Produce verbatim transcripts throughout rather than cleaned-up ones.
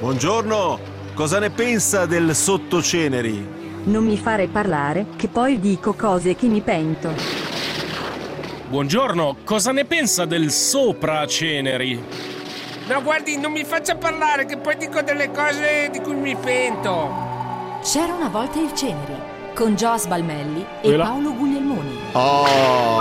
Buongiorno, cosa ne pensa del sottoceneri? Non mi fare parlare, che poi dico cose che mi pento. Buongiorno, cosa ne pensa del sopraceneri? No, guardi, non mi faccia parlare, che poi dico delle cose di cui mi pento. C'era una volta il Ceneri, con Jos Balmelli e Quella. Paolo Guglielmoni. Oh!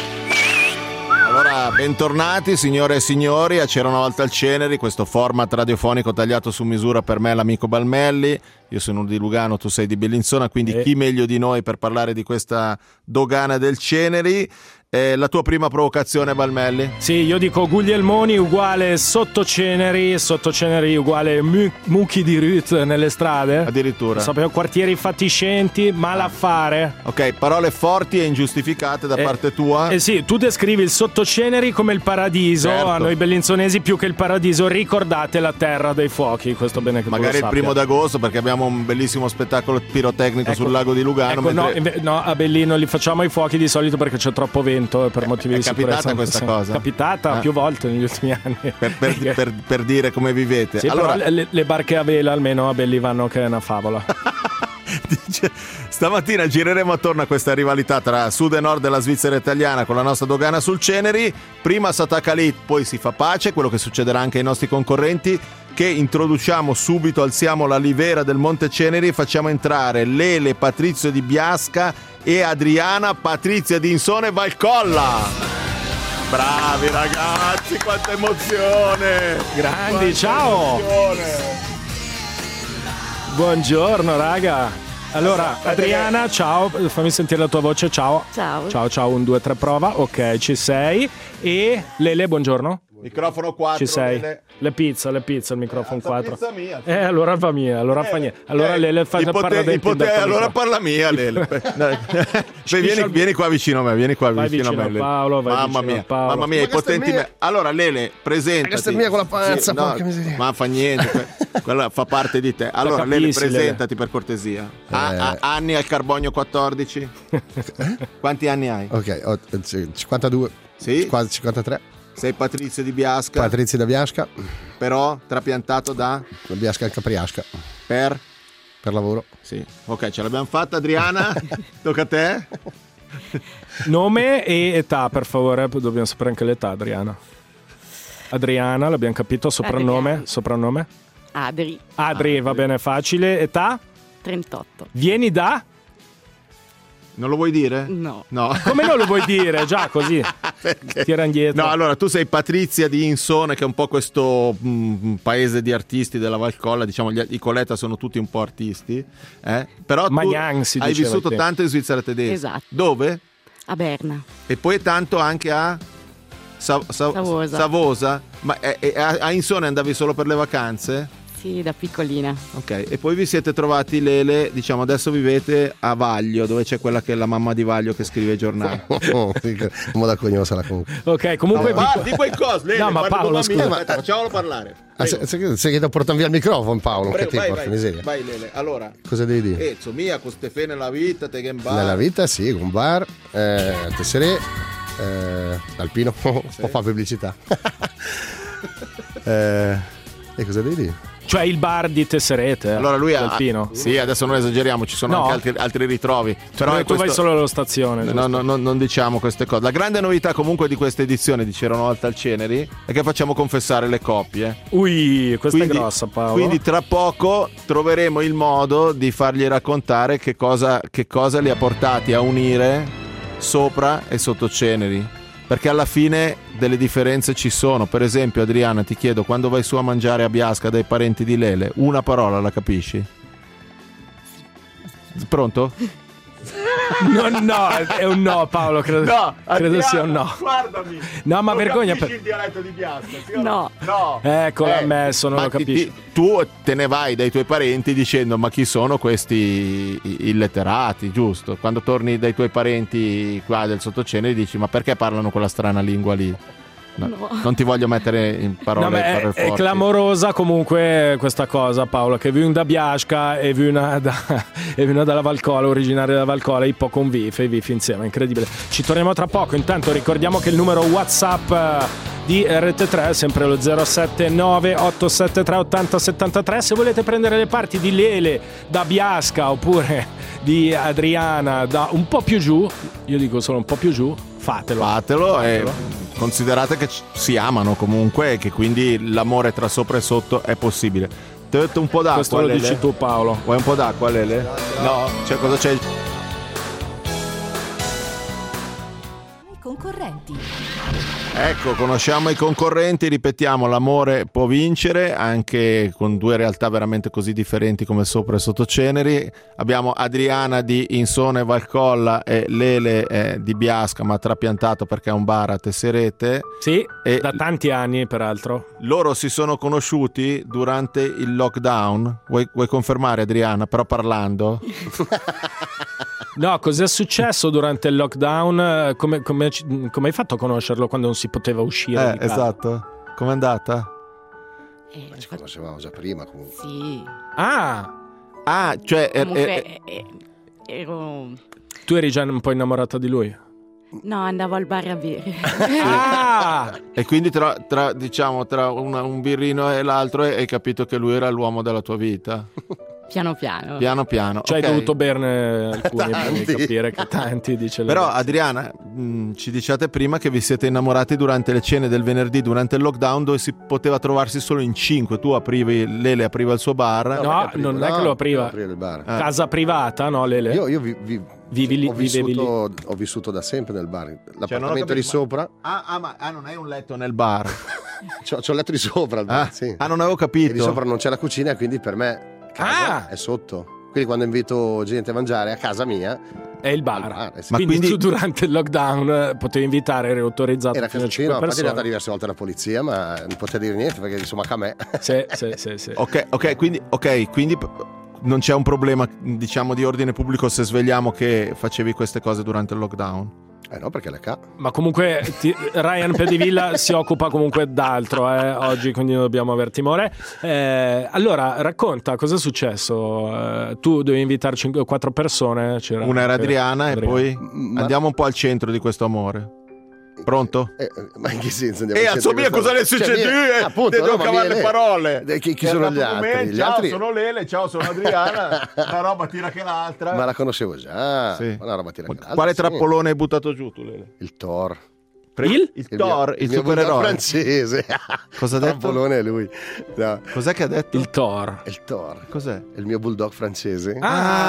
Allora, bentornati signore e signori a C'era una volta il Ceneri, questo format radiofonico tagliato su misura per me, l'amico Balmelli. Io sono di Lugano, tu sei di Bellinzona, quindi Eh. chi meglio di noi per parlare di questa dogana del Ceneri? Eh, la tua prima provocazione, Balmelli? Sì, io dico Guglielmoni uguale sottoceneri, sottoceneri uguale mu- mucchi di Ruth nelle strade. Addirittura. Sapevo quartieri fatiscenti, malaffare. Ok, parole forti e ingiustificate da Eh, parte tua. Eh sì, tu descrivi il sottoceneri come il paradiso, Certo. a noi bellinzonesi più che il paradiso, ricordate la terra dei fuochi, questo bene che tu Magari lo il sappia. primo d'agosto, perché abbiamo un bellissimo spettacolo pirotecnico Ecco, sul lago di Lugano. Ecco, no, mentre- inve- no, a Bellino li facciamo i fuochi di solito perché c'è troppo vento e per motivi è di sicurezza. capitata questa Sì, cosa? Capitata Ah. più volte negli ultimi anni. per, per- per- per dire come vivete. Sì, allora, però le, le barche a vela almeno a Belli vanno, che è una favola. dice, stamattina gireremo attorno a questa rivalità tra sud e nord della Svizzera italiana con la nostra dogana sul Ceneri. Prima si attacca lì, poi si fa pace, quello che succederà anche ai nostri concorrenti, che introduciamo subito, alziamo la livera del Monte Ceneri e facciamo entrare Lele Patrizio di Biasca e Adriana Patrizia di Insone Valcolla. Bravi ragazzi, quanta emozione! Grandi, Quanta ciao! emozione! Buongiorno raga. Allora, Aspetta Adriana, ciao, fammi sentire la tua voce, ciao. Ciao. Ciao, ciao, un, due, tre, prova. Ok, ci sei. E Lele, buongiorno. Microfono quattro. Ci sei. Lele. Le pizza, le pizza, il microfono Sta quattro. pizza mia. Eh, allora fa mia, allora fa niente. Allora Eh, Lele fa ipote- parla del ipote- del tuo allora microfono. parla mia Lele. Dai. Beh, vieni, vieni qua vicino a me, vieni qua Vai vicino, vicino a me a Lele. Paolo, vai mamma vicino mia, a Paolo. mamma mia, Ma i potenti questa è me. Allora Lele, presentati. Questa è mia con la panza, no, porca miseria. ma fa niente, que- quella fa parte di te. Allora Lele, capissi, Lele. presentati per cortesia. Ah, Eh. ah, anni al carbonio quattordici. Quanti anni hai? Ok, ho c- cinquantadue, Sì? quasi cinquantatré. Sei Patrizio di Biasca, Patrizia da Biasca, però trapiantato da da Biasca al Capriasca, per per lavoro. sì. Ok, ce l'abbiamo fatta Adriana. Tocca a te. Nome e età, per favore, dobbiamo sapere anche l'età, Adriana. Adriana, l'abbiamo capito, soprannome, Adriana. soprannome. Adri, Adri, va bene, facile. Età? trentotto. Vieni da? Non lo vuoi dire? No. No. Come non lo vuoi dire? Già così. Perché? Tira indietro. No, allora tu sei Patrizia di Insone, che è un po' questo mm, paese di artisti della Valcolla, diciamo gli, i Coletta sono tutti un po' artisti, eh? Però tu Magnan si hai diceva vissuto ai tempi. tanto in Svizzera tedesca. Esatto. Dove? A Berna. E poi tanto anche a Sa- Sa- Savosa. Savosa. Ma eh, eh, a, a Insone andavi solo per le vacanze? Sì, da piccolina. Ok, e poi vi siete trovati Lele, diciamo adesso vivete a Vaglio, dove c'è quella che è la mamma di Vaglio che scrive i giornali. Oh, un modo cognoscere comunque. Ok, comunque... Ma di quel coso, Lele, No, ma parla Paolo, con mamma mia. scusa. Aspetta, facciamolo parlare. Ah, se, se, se che ti portano via il microfono, Paolo, Prego, che ti vai, porca vai, miseria. vai Lele, allora Cosa devi dire? eh, so mia, con ste fe nella vita, te che in bar. Nella vita, sì, un bar, eh, tesseré, eh, alpino, o fa pubblicità. eh, e cosa devi dire? Cioè il bar di Tesserete. Allora lui ha Alpino. sì, adesso non esageriamo, ci sono No. anche altri, altri ritrovi. Però Però è tu vai questo- solo alla stazione. No, giusto? no, no, non diciamo queste cose. La grande novità comunque di questa edizione di C'era una volta al Ceneri è che facciamo confessare le coppie. Ui, questa Quindi, è grossa, Paolo. quindi tra poco troveremo il modo di fargli raccontare che cosa, che cosa li ha portati a unire sopra e sotto Ceneri. Perché alla fine delle differenze ci sono. Per esempio, Adriana, ti chiedo, quando vai su a mangiare a Biasca dai parenti di Lele, una parola la capisci? Pronto? No, no, è un no, Paolo. Credo, credo sia un no. Guardami. No, ma Non vergogna capisci per- il dialetto di Biasca? Sì o No. No. Ecco, Eh, ammesso, non ma lo ti- capisci. ti- tu te ne vai dai tuoi parenti dicendo ma chi sono questi i- illetterati, giusto? Quando torni dai tuoi parenti qua del sottoceneri dici ma perché parlano quella strana lingua lì? No, No. Non ti voglio mettere in parole, No, ma è, parole è forti. clamorosa comunque questa cosa, Paolo, che viene da Biasca e viene da, e viene dalla Valcola, originaria della Valcola, e poi con Vif e Vif insieme, incredibile. Ci torniamo tra poco, intanto ricordiamo che il numero WhatsApp di R T tre, sempre lo zero sette nove otto sette tre otto zero sette tre. Se volete prendere le parti di Lele da Biasca oppure di Adriana da un po' più giù, io dico solo un po' più giù, fatelo. Fatelo, Fatelo. e considerate che ci- si amano comunque e che quindi l'amore tra sopra e sotto è possibile. Ti ho detto un po' d'acqua, Questo lo Lele? dici tu, Paolo. Vuoi un po' d'acqua, Lele? No, cioè cosa c'è? I concorrenti. Ecco, conosciamo i concorrenti, ripetiamo, l'amore può vincere anche con due realtà veramente così differenti come Sopra e Sottoceneri. Abbiamo Adriana di Insone Valcolla e Lele eh, di Biasca, ma trapiantato perché è un bar a Tesserete. Sì, E da tanti anni peraltro. loro si sono conosciuti durante il lockdown. Vuoi, vuoi confermare, Adriana? Però parlando. No, cos'è successo durante il lockdown? Come, come, come hai fatto a conoscerlo quando non si poteva uscire? Eh, di casa? esatto. Com'è andata? Eh, Ci conoscevamo già prima comunque. sì, Ah, Ah, cioè... eh, comunque eh, eh, ero... tu eri già un po' innamorata di lui? No, andavo al bar a bere. Ah, e quindi tra, tra, diciamo, tra una- un birrino e l'altro hai capito che lui era l'uomo della tua vita. Piano piano. Piano piano. cioè ok. hai dovuto berne alcuni prima di Tanti. capire che tanti, dice lei. Però Adriana, mh, ci diciate prima che vi siete innamorati durante le cene del venerdì, durante il lockdown, dove si poteva trovarsi solo in cinque. Tu aprivi, Lele apriva il suo bar. No, perché aprivo- non è che lo apriva. non aprivo il bar. Ah. Casa privata, no, Lele? Io, io vi, vi- Vivi lì- ho, vivevi vissuto, ho vissuto da sempre nel bar. Cioè, non ho L'appartamento capito, di ma- sopra, Ah, ah, ma ah, non è un letto nel bar. c'ho, c'ho il letto di sopra al bar, Ah, sì. ah, non avevo E di capito. sopra non c'è la cucina, quindi per me casa Ah! è sotto. Quindi quando invito gente a mangiare a casa mia, È il bar. Al bar, eh sì. Ma quindi, quindi- tu durante il lockdown eh, potevi invitare, eri autorizzato era fino a casacino, cinque a parte è andata persone. diverse volte la polizia, ma non poteva dire niente perché insomma a me. Sì, sì, sì, sì. Ok, ok, quindi, ok, quindi p- non c'è un problema, diciamo, di ordine pubblico se svegliamo che facevi queste cose durante il lockdown. Eh no, perché le ca. Ma comunque ti- Ryan Pedivilla si occupa comunque d'altro eh, oggi, quindi non dobbiamo aver timore. Eh, allora, racconta cosa è successo. Eh, tu dovevi invitare cinque, quattro persone. C'era Una era anche Adriana, e poi Ma- andiamo un po' al centro di questo amore. Pronto? Eh, eh, ma in che senso andiamo E al centro azzo mia, di questa- cosa le Cioè, succede? mie- appunto, Devo no, ma cavare mie- le parole. Eh, Chi, chi È sono andato gli con me, altri? Gli ciao, altri- sono Lele, ciao, sono Adriana. Una roba tira che l'altra. Ma la conoscevo già. Sì. Ma una roba tira Ma che l'altra, quale sì. trappolone hai buttato giù tu, Lele? Il Thor. Pre- Il? il Il Thor, mio- il, mio bulldog supereroe. francese. Cosa ha detto? Trappolone è lui. No, Cos'è che ha detto? il Thor. è il Thor. Cos'è? È il mio bulldog francese.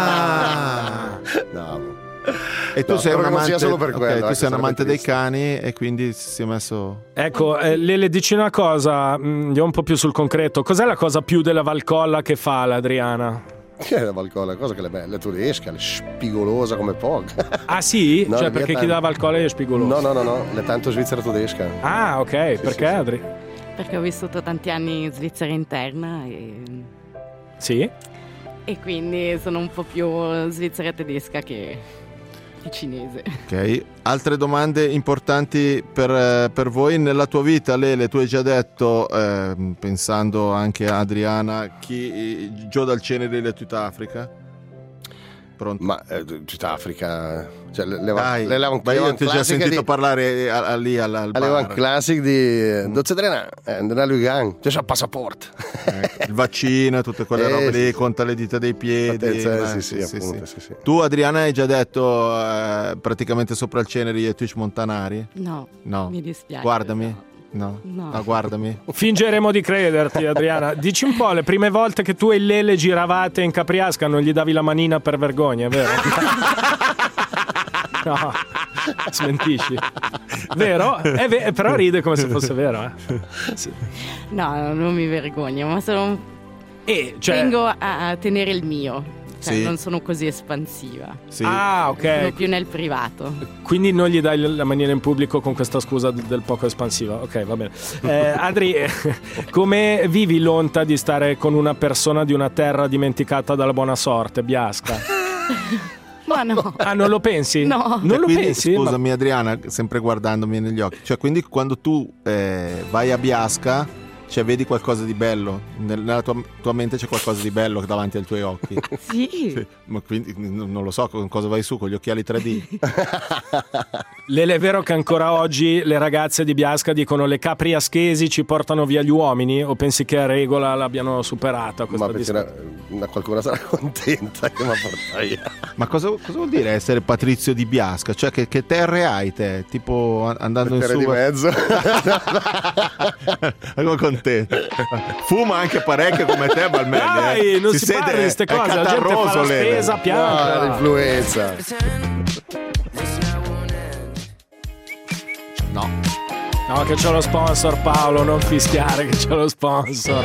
Ah! No. E tu No, sei spero un che non sia amante, solo per ok, quello, tu eh, sei un sarebbe amante dei triste. cani e quindi si è messo. Ecco, eh, Lele, dici una cosa, mh, andiamo un po' più sul concreto. Cos'è la cosa più della Valcolla che fa l'Adriana? Che è la balcona? Cosa che le belle, tedesca, le spigolosa come poco. Ah sì? No, cioè le perché mie chi tan- dà Valcolla è spigoloso? No, no, no, no, le tanto svizzera tedesca. Ah, ok, perché sì, sì. Adri? Perché ho vissuto tanti anni in Svizzera interna e, Sì? e quindi sono un po' più svizzera tedesca che, che cinese. Ok. Altre domande importanti per, eh, per voi nella tua vita, Lele? Tu hai già detto, ehm, pensando anche a Adriana, chi Gio dal Cenere e Tutta Africa? Pronto? Ma eh, città Africa, cioè le, le, Dai, le, le, ma io ti ho già sentito parlare a, a, lì al, al Alle bar. One Classic di Dozze Drena, nella Lugan, c'è il passaporto. Eh, il vaccino, tutte quelle Eh, robe sì, lì, sì. conta le dita dei piedi. Fattezza, eh, sì, sì, appunto, sì, sì. Tu, Adriana, hai già detto eh, praticamente sopra il Ceneri e Twitch Montanari? No, No. mi dispiace. Guardami. No. No. No, guardami. Fingeremo di crederti, Adriana. Dici un po', le prime volte che tu e Lele giravate in Capriasca non gli davi la manina per vergogna, è vero? No, smentisci. Vero? È ve- però ride come se fosse vero, eh? Sì. No, non mi vergogno, ma sono, E, cioè... tengo a, a tenere il mio. Cioè, Sì. non sono così espansiva. Sì. Ah, Sono ok. più nel privato. Quindi non gli dai la maniera in pubblico con questa scusa d- del poco espansiva. Ok, va bene. Eh, Adri, eh, come vivi l'onta di stare con una persona di una terra dimenticata dalla buona sorte, Biasca? Ma no. Ah, non lo pensi? No. Non lo quindi, pensi? Ma- scusami, Adriana, sempre guardandomi negli occhi. Cioè, quindi quando tu eh, vai a Biasca, Cioè, vedi qualcosa di bello? Nella tua, tua mente c'è qualcosa di bello davanti ai tuoi occhi? Sì. Sì, ma quindi non lo so con cosa vai su, con gli occhiali tre D. Lele, è vero che ancora oggi le ragazze di Biasca dicono le capri aschesi ci portano via gli uomini, o pensi che a regola l'abbiano superata questa Ma perché discussione? una, una qualcuno sarà contenta che mi porta via. Ma cosa, cosa vuol dire essere Patrizio di Biasca? Cioè, che, che terre hai te? Tipo andando in Terre su di mezzo. Ecco contento. Fuma anche parecchio come te, Balmelli. Dai, eh. non si, parla di queste è cose, la gente fa catarroso, la Lele. spesa No, pianta. l'influenza. No. No, che c'è lo sponsor, Paolo, non fischiare che c'è lo sponsor.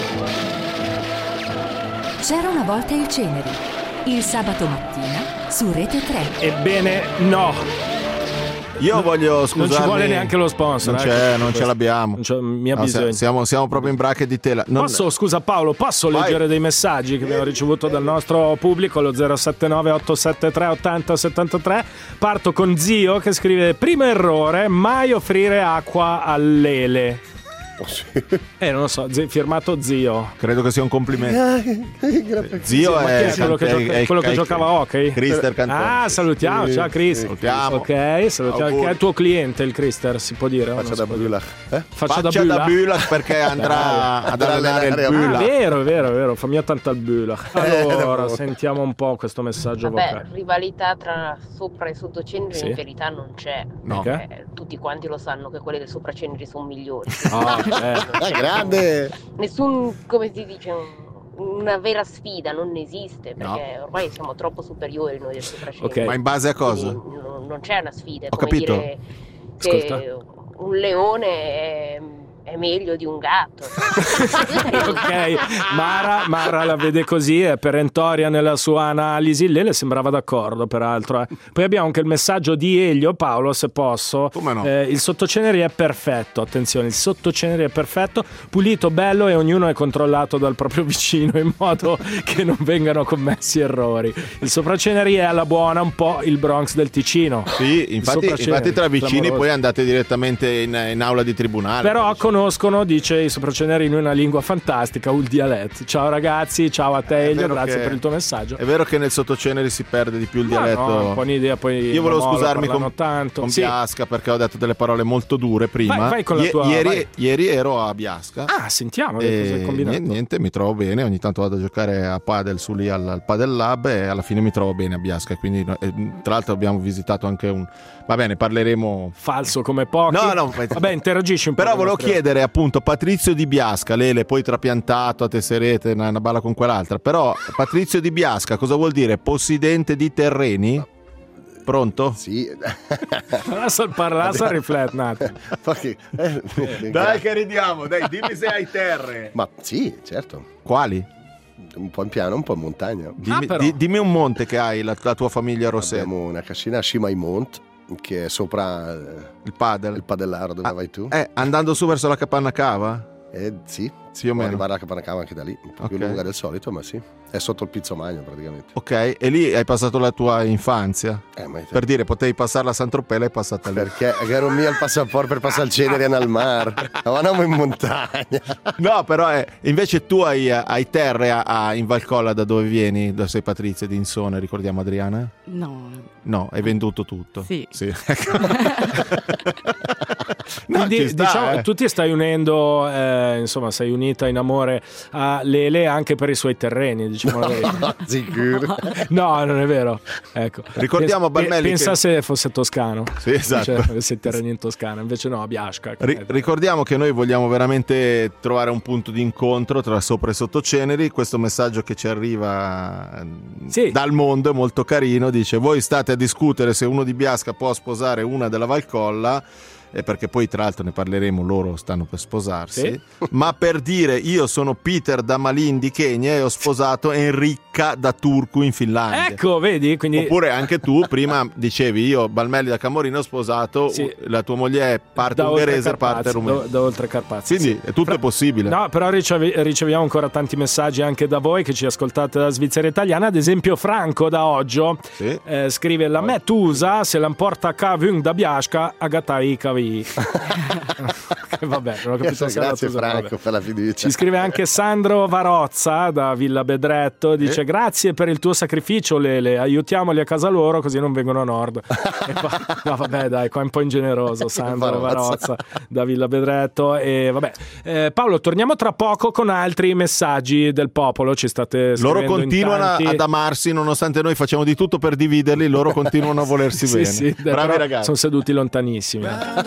C'era una volta il Ceneri, il sabato mattina su Rete tre. Ebbene, no. Io voglio scusarmi. Non ci vuole neanche lo sponsor. Non eh, c'è, non questo- ce l'abbiamo. Non c'è- mi ha No, bisogno. siamo, siamo proprio in brache di tela. Non- Posso, scusa Paolo, posso Vai. leggere dei messaggi che abbiamo ricevuto dal nostro pubblico allo zero sette nove otto sette tre otto zero sette tre? Parto con Zio che scrive: primo errore, mai offrire acqua all'Ele. Oh, sì. Eh, non lo so, zi- firmato Zio. Credo che sia un complimento. Zio Ma chi è, è quello che, è- gioca- è- quello che è- giocava a hockey? Crister Cantone. Ah, salutiamo, ciao Chris. Salutiamo. Ok, salutiamo. Auguri. Che è il tuo cliente, il Crister, si può dire? o non Faccia si da può dire? Bula. Eh? Faccia, Faccia da da Bula. Bula perché andrà ad allenare il allenare a Ah, Bula. vero, vero, vero, fa mia tanta il Bula. Allora, Eh, sentiamo un po' questo messaggio Vabbè, vocale. rivalità tra sopra e sottoceneri Sì. in verità non c'è. No. Ok. Eh, tutti quanti lo sanno che quelli del sopraceneri sono migliori. Ah, eh. Ah, grande! Nessun, come si dice, un- una vera sfida non esiste perché ormai siamo troppo superiori noi del sopraceneri. Ok. Ma in base a cosa? Quindi non, non c'è una sfida. È Ho come capito. dire che Ascolta. un leone è, è meglio di un gatto. Ok, Mara, Mara la vede così, è perentoria nella sua analisi. Lei le sembrava d'accordo, peraltro. eh. Poi abbiamo anche il messaggio di Elio. Paolo, se posso. Come no? Eh, il sottoceneri è perfetto. Attenzione, il sottoceneri è perfetto, pulito, bello e ognuno è controllato dal proprio vicino in modo che non vengano commessi errori. Il sopraceneri è alla buona, un po' il Bronx del Ticino. Sì, infatti, sopraceneri, infatti tra vicini clamoroso. poi andate direttamente in, in aula di tribunale. Però conoscono, dice i sopraceneri, in una lingua fantastica, il dialetto. Ciao ragazzi, ciao a te È Elio, vero grazie che- per il tuo messaggio. È vero che nel sottoceneri si perde di più il Ma dialetto. no, un po' un'idea, poi Io volevo Momo lo scusarmi con, parlano tanto. con Sì. Biasca perché ho detto delle parole molto dure prima. Vai, vai con la Ie- tua- ieri, vai. ieri ero a Biasca. Ah, sentiamo che E cosa hai combinato. niente, niente, mi trovo bene. Ogni tanto vado a giocare a padel su lì al, al Padel Lab e alla fine mi trovo bene a Biasca. Quindi, e, tra l'altro, abbiamo visitato anche un. Va bene, parleremo. Falso come pochi. No, no, Vabbè, interagisci un po'. Però con volevo i nostri- chiedere appunto Patrizio di Biasca, Lele, poi trapiantato a Tesserete, una, una balla con quell'altra. Però Patrizio di Biasca cosa vuol dire? Possidente di terreni? Pronto? Sì. Lascia parlare, lascia riflettere un attimo. Ma che- eh, Dai che ridiamo, dai, dimmi se hai terre. Ma sì, certo. Quali? Un po' in piano, un po' in montagna. Dimmi, Ah, però. di- dimmi un monte che hai, la, la tua famiglia a Rossetto. Abbiamo una cascina a Cima ai Mont, che è sopra eh, Il padel. il padellaro dove Ah, vai tu. Eh, andando su verso la Capanna Cava? Eh, sì, Sì o può meno. arrivare alla Capanacava anche da lì, un po' più Ok. lunga del solito, ma sì. È sotto il Pizzomagno praticamente. Ok, e lì hai passato la tua infanzia. Eh, ma Per dire, potevi passarla a San Tropez, l'hai passata lì. perché ero mio il passaporto per passare il Cenere nel mar. Ma andiamo in montagna. No, però eh, invece tu hai, hai terre a, a- in Valcolla da dove vieni, da sei Patrizia di Insone, ricordiamo Adriana? No, No, hai venduto tutto. Sì. No, Quindi ci sta, diciamo eh. tu ti stai unendo, eh, insomma, sei unita in amore a Lele anche per i suoi terreni, diciamo la verità. Sicuro. No, non è vero. Ecco. Ricordiamo, Pens- Balmelli, Pensa che- se fosse toscano. Sì, esatto. Cioè, avesse i terreni in Toscana, invece no, a Biasca. Ri- ricordiamo che noi vogliamo veramente trovare un punto di incontro tra sopra e sottoceneri. Questo messaggio che ci arriva eh, Sì. dal mondo è molto carino. Dice: voi state a discutere se uno di Biasca può sposare una della Valcolla, eh, perché poi tra l'altro ne parleremo, loro stanno per sposarsi, Sì. ma per dire io sono Peter da Malin di Kenya e ho sposato Enricca da Turku in Finlandia. Ecco, vedi? Quindi Oppure anche tu prima dicevi io Balmelli da Camorino ho sposato, Sì. u- la tua moglie è parte da oltre ungherese, parte Carpazzi, rumena. da, da oltre Carpazzi. Quindi sì. è tutto Fra- è possibile. No, però ricevi- riceviamo ancora tanti messaggi anche da voi che ci ascoltate da Svizzera Italiana. Ad esempio Franco da Oggio Sì. eh, scrive: la Metusa se l'emporta a Kavung da Biasca a Gatai Kavi. Vabbè, non ho capito se Grazie era Franco vabbè. per la fiducia. Ci scrive anche Sandro Varozza da Villa Bedretto, dice: Eh? grazie per il tuo sacrificio Lele, aiutiamoli a casa loro così non vengono a nord. E qua, no vabbè dai, qua è un po' ingeneroso Sandro Varozza da Villa Bedretto. E vabbè, eh, Paolo, torniamo tra poco con altri messaggi del popolo. Ci state Loro scrivendo in continuano tanti. ad amarsi, nonostante noi facciamo di tutto per dividerli, loro continuano a volersi Sì, bene. sì, Bravi però ragazzi. sono seduti lontanissimi.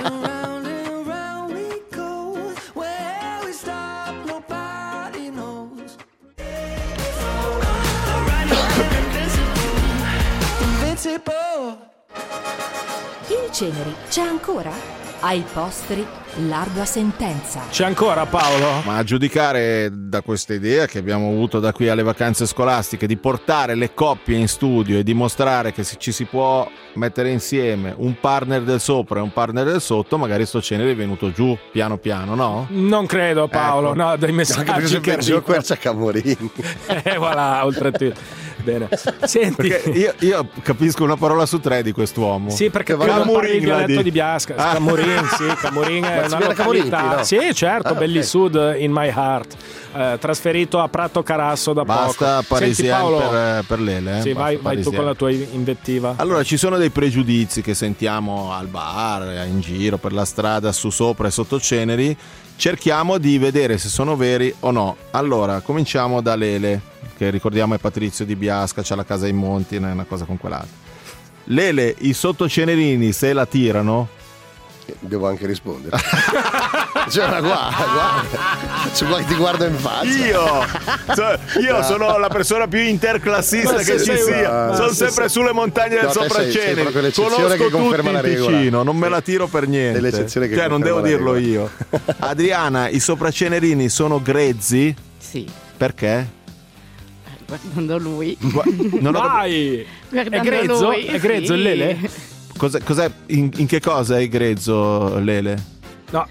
Il Ceneri c'è ancora? Ai posteri, l'ardua sentenza. C'è ancora Paolo? Ma a giudicare da questa idea che abbiamo avuto da qui alle vacanze scolastiche di portare le coppie in studio e dimostrare che ci si può mettere insieme un partner del sopra e un partner del sotto, magari sto Ceneri è venuto giù piano piano, no? Non credo Paolo, Ecco. no, dai messaggi che Giù qua c'è Camorini. Eh, voilà, oltretutto. Bene. Senti. Perché io, io capisco una parola su tre di quest'uomo. Sì, perché Che tu non parli il Camurin, la dialetto di- di Biasca. Ah. Camurin, sì, Camurin è Ma si una viene a Camurin, località. no? Sì, certo, Ah, Belli ok. Sud in my heart. Eh, trasferito a Prato Carasso da Basta poco. Senti Parisian Paolo, per, per Lele. Eh? sì, vai, Basta vai tu Parisian. con la tua invettiva. Allora, ci sono dei pregiudizi che sentiamo al bar, in giro, per la strada, su sopra e sotto Ceneri. Cerchiamo di vedere se sono veri o no. Allora, cominciamo da Lele, che ricordiamo è Patrizio di Biasca, c'ha la casa ai monti, è una cosa con quell'altra. Lele, i sottocenerini se la tirano? Devo anche rispondere. Cioè, ma guarda, guarda. C'è qua che ti guarda in faccia. Io, cioè, io sono la persona più interclassista Ma che se ci sei sia. una- Sono se sempre sei- sulle montagne del No, te sei- sei Sopraceneri. proprio l'eccezione Conosco che conferma tutti la il regola. Ticino, non me la tiro per niente. È l'eccezione che cioè, non devo conferma la dirlo regola. io. Adriana, i sopracenerini sono grezzi? Sì, Perché? guardando lui. Gua- non ho cap- Vai! È Guardando grezzo? lui, È grezzo sì. il Lele? Cos'è, cos'è- in, in che cosa è grezzo Lele? No.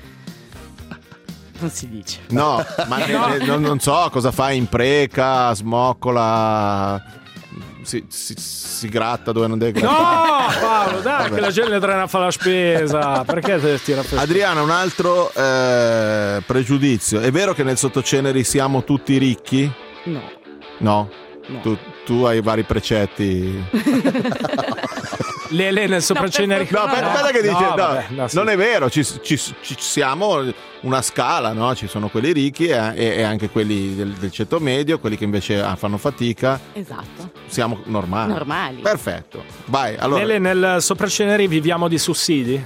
Non si dice. No, ma ne- ne- non, non so cosa fa in preca, smoccola, si, si- si gratta dove non deve No, grattare. Paolo, dai, Vabbè. che la gente trena a fare la spesa. Perché te tira per Adriana, un altro eh, pregiudizio. È vero che nel Sottoceneri siamo tutti ricchi? No. No. No. Tu, tu hai vari precetti. Lele nel sopraceneri. No, aspetta, aspetta che dice. No, no, vabbè, no, sì. Non è vero, ci, ci- ci siamo una scala, no? Ci sono quelli ricchi e, e- e anche quelli del, del ceto medio, quelli che invece ah, fanno fatica. Esatto. Siamo normali. Normali. Perfetto. Vai, allora. Lele nel sopraceneri viviamo di sussidi.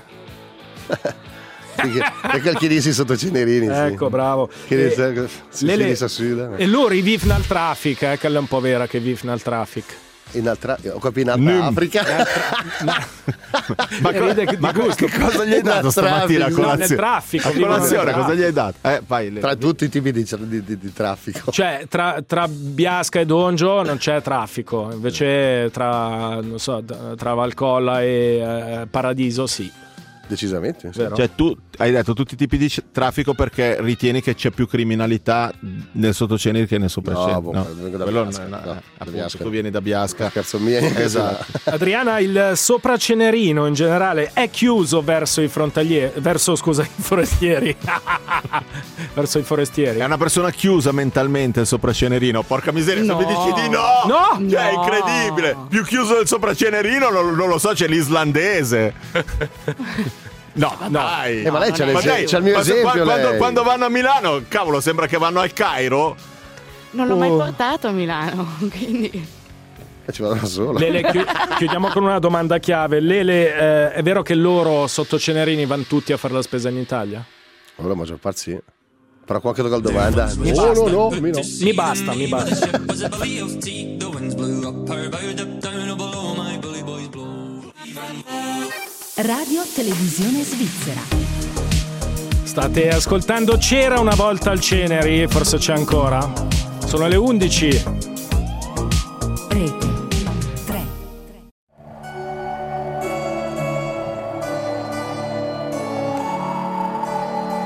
E quel che dici sotto Cenerini. Ecco, bravo. Che E- dice, si Lele- si suda. E loro i viv nel traffic, eh, che è un po' vera che viv nel traffic. In altra, ho capito in Num. alta Africa. Ma, co- Ride di ma co- gusto. che cosa gli hai dato Nel stamattina a traffico, no, nel colazione? traffico, A vivo nel colazione traffico. cosa gli hai dato? Eh, vai, Lele. Tra tutti i tipi di, di- di- di traffico. Cioè, tra, tra Biasca e Dongio non c'è traffico, invece tra, non so, tra Valcolla e eh, Paradiso sì. Decisamente. sì. Vero? Cioè, tu hai detto tutti i tipi di c- traffico perché ritieni che c'è più criminalità nel Sottoceneri che nel Sopraceneri. No, boh, vengo da quello Biasca, no, no, eh, da appunto, Biasca. tu vieni da Biasca. Cazzo mia. Esatto. Adriana, il sopracenerino in generale è chiuso verso i frontalieri, verso scusa, i forestieri. verso i forestieri. È una persona chiusa mentalmente il Sopracenerino. Porca miseria, se No. mi dici di no! No! Cioè, è No. incredibile! Più chiuso del Sopracenerino, non, non lo so, c'è l'islandese. No, dai. Eh, ma lei c'ha, Ma l'esempio- dai, c'ha il mio ma se- esempio. quando, lei. quando vanno a Milano, cavolo, sembra che vanno al Cairo. Non l'ho mai Oh. portato a Milano, quindi... Eh, ci vado da sola. Lele, chi- chiudiamo con una domanda chiave. Lele, eh, è vero che loro sottocenerini vanno tutti a fare la spesa in Italia? Ora la maggior parte sì. Però qualche domanda. Mi No, basta. no, no, mi no. Mi basta, mi basta. Radio Televisione Svizzera. State ascoltando C'era una volta al Ceneri, forse c'è ancora. Sono le undici. Rete tre.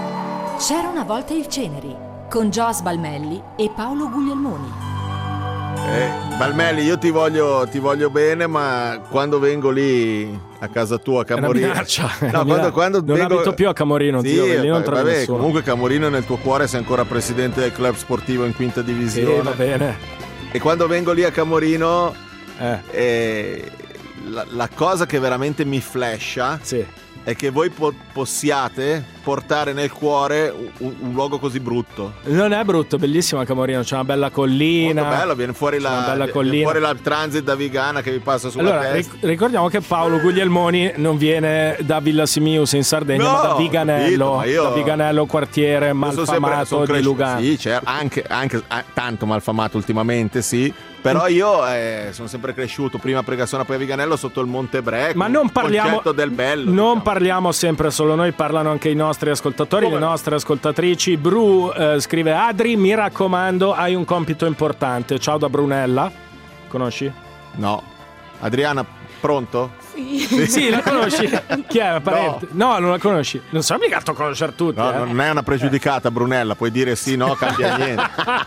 C'era una volta il Ceneri con Gio Sbalmelli e Paolo Guglielmoni. Eh, Balmelli, io ti voglio, ti voglio bene, ma quando vengo lì a casa tua a Camorino, è una minaccia. no, quando, quando non vengo... abito più a Camorino, sì, zio, lì non trovi vabbè, nessuno. comunque Camorino è nel tuo cuore, sei ancora presidente del club sportivo in quinta divisione. Sì, va bene. E quando vengo lì a Camorino, eh. Eh, la, la cosa che veramente mi flasha sì. è che voi po- possiate portare nel cuore un, un luogo così brutto. Non è brutto, bellissima Camorino, c'è una bella collina. Molto bello, viene fuori la, bella collina. viene fuori la transit da Vigana che vi passa sulla allora, testa. Ric- ricordiamo che Paolo Guglielmoni non viene da Villa Simius in Sardegna, no, ma da Viganello, capito, ma io, da Viganello, quartiere malfamato sono sempre, di Lugano. Sì, c'è anche, anche eh, tanto malfamato ultimamente, sì. Però io eh, sono sempre cresciuto prima a Pregassona, poi a Viganello, sotto il Monte Breco. Ma non parliamo del bello. Non diciamo. parliamo sempre solo noi, parlano anche i nostri ascoltatori, Come? le nostre ascoltatrici. Bru eh, scrive: Adri, mi raccomando, hai un compito importante. Ciao da Brunella. Conosci? No. Adriana, pronto? Sì. Sì, la conosci? Chi è? La parente? No. no, non la conosci. Non sei obbligato a conoscere tutti. No, eh. non è una pregiudicata, Brunella. Puoi dire sì, no, cambia niente.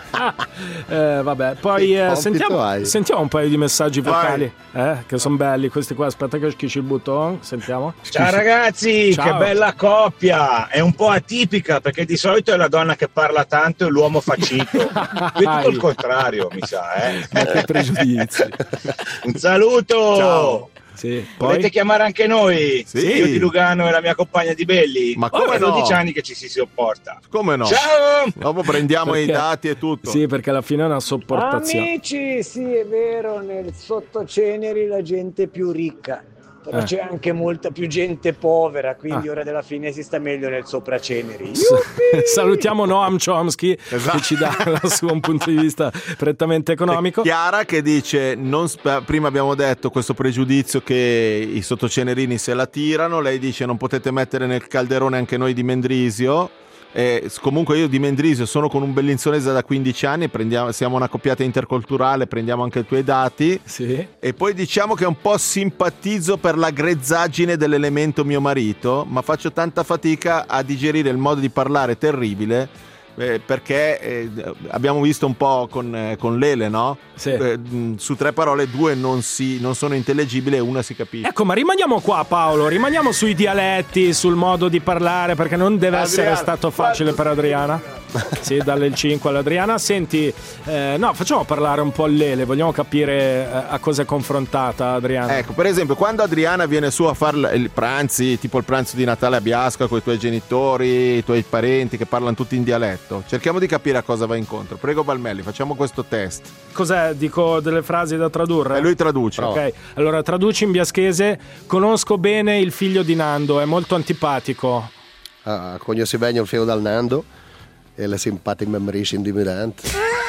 eh, vabbè, poi eh, sentiamo, sentiamo un paio di messaggi vocali eh, che sono belli. Questi qua, aspetta che schicci il button. Sentiamo. Ciao ragazzi, Ciao. Che bella coppia. È un po' atipica perché di solito è la donna che parla tanto e l'uomo fa cito. Qui è tutto il contrario, mi sa. Eh. Ma che pregiudizi. Un saluto. Ciao. Sì, volete poi? chiamare anche noi? Sì. Io di Lugano e la mia compagna di Belli. Ma come oh, è no? dodici anni che ci si sopporta. Come no? Ciao! Dopo prendiamo Perché? i dati e tutto. Sì, perché alla fine è una sopportazione. Amici, sì, è vero, nel sottoceneri la gente è più ricca, però Eh. c'è anche molta più gente povera, quindi Ah. ora della fine si sta meglio nel sopraceneri. Salutiamo Noam Chomsky, Esatto. che ci dà il suo punto di vista prettamente economico. Chiara che dice non sp- prima abbiamo detto questo pregiudizio che i sottocenerini se la tirano, lei dice non potete mettere nel calderone anche noi di Mendrisio. E comunque io di Mendrisio sono con un bellinzonese da quindici anni, prendiamo, siamo una coppiata interculturale, prendiamo anche i tuoi dati. Sì. E poi diciamo che un po' simpatizzo per la grezzaggine dell'elemento mio marito, ma faccio tanta fatica a digerire il modo di parlare terribile. Eh, perché eh, abbiamo visto un po' con, eh, con Lele, no? Sì. Eh, mh, su tre parole due non, si, non sono intellegibili e una si capisce. Ecco, ma rimaniamo qua, Paolo, rimaniamo sui dialetti, sul modo di parlare, perché non deve Adriana, essere stato facile per Adriana. Sì, dalle il cinque all'Adriana. Senti, eh, no, facciamo parlare un po' Lele, vogliamo capire eh, a cosa è confrontata Adriana. Ecco, per esempio, quando Adriana viene su a fare il pranzi, tipo il pranzo di Natale a Biasca con i tuoi genitori, i tuoi parenti che parlano tutti in dialetto, cerchiamo di capire a cosa va incontro. Prego Balmelli, facciamo questo test. Cos'è? Dico delle frasi da tradurre? E lui traduce. Ok, allora traduci in biaschese. Conosco bene il figlio di Nando, è molto antipatico. Ah, conosci bene il figlio dal Nando e le simpatiche memorie intimidanti.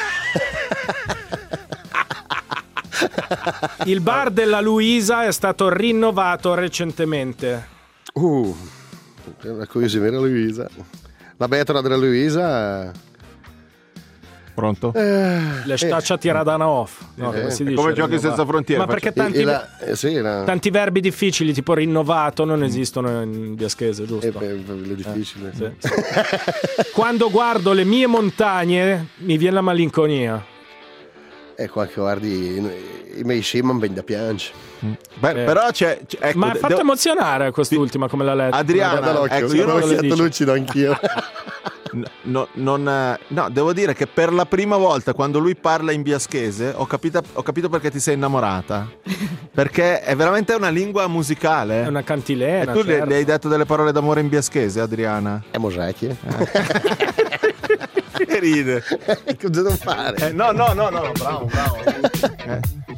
Il bar della Luisa è stato rinnovato recentemente. Uh, una cosa vera Luisa. La betra della Luisa. Pronto? Eh, Le staccia tirata off. No, eh, come si è dice? come Giochi Rinnovato. senza frontiere, Ma perché faccio- tanti, e la- eh, sì, la- tanti verbi difficili, tipo rinnovato, non esistono in biaschese, giusto? eh, beh, è difficile. Sì. Quando guardo le mie montagne mi viene la malinconia. E qua che guardi i, i miei scimman ben da piangere. Beh, Eh. però c'è, c'è- ecco, Ma ha fatto devo- emozionare quest'ultima come l'ha letta. Adriana, Guarda l'occhio, ecco, sì, io non quello lo che dice. lucido anch'io. No, no, non, eh, no, devo dire che per la prima volta quando lui parla in biaschese ho capito, ho capito perché ti sei innamorata. Perché è veramente una lingua musicale. È una cantilena. E tu le, certo. le hai detto delle parole d'amore in biaschese, Adriana? È mosecchie. E ride. Cosa devo fare? Eh, no, no, no, no, bravo, bravo. Eh.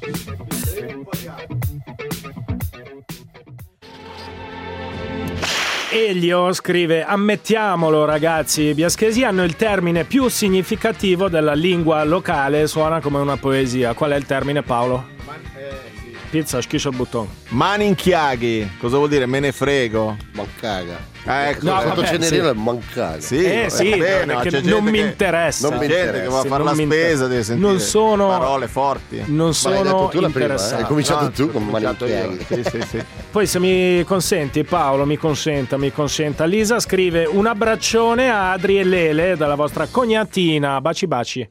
Elio scrive: ammettiamolo ragazzi, i biaschesi hanno il termine più significativo della lingua locale, suona come una poesia. Qual è il termine, Paolo? Pizza, schiscia il bottone. Maninchiaghi, cosa vuol dire? Me ne frego. Mancaga. Ah, ecco, No, eh, vabbè, Cenerino sì. è mancaga. sì, Eh va sì, bene, ma perché c'è non gente mi che- interessa. c'è Non mi gente interessa. che va a Sì, fare la non mi inter- spesa, deve sentire non sono- parole forti. Non Ma l'hai sono detto tu la prima, eh? interessato. Hai cominciato No, tu ho con cominciato io. Maninchiaghi. Sì, sì, sì. Poi se mi consenti, Paolo, mi consenta, mi consenta. Lisa scrive: un abbraccione a Adri e Lele dalla vostra cognatina. Baci baci.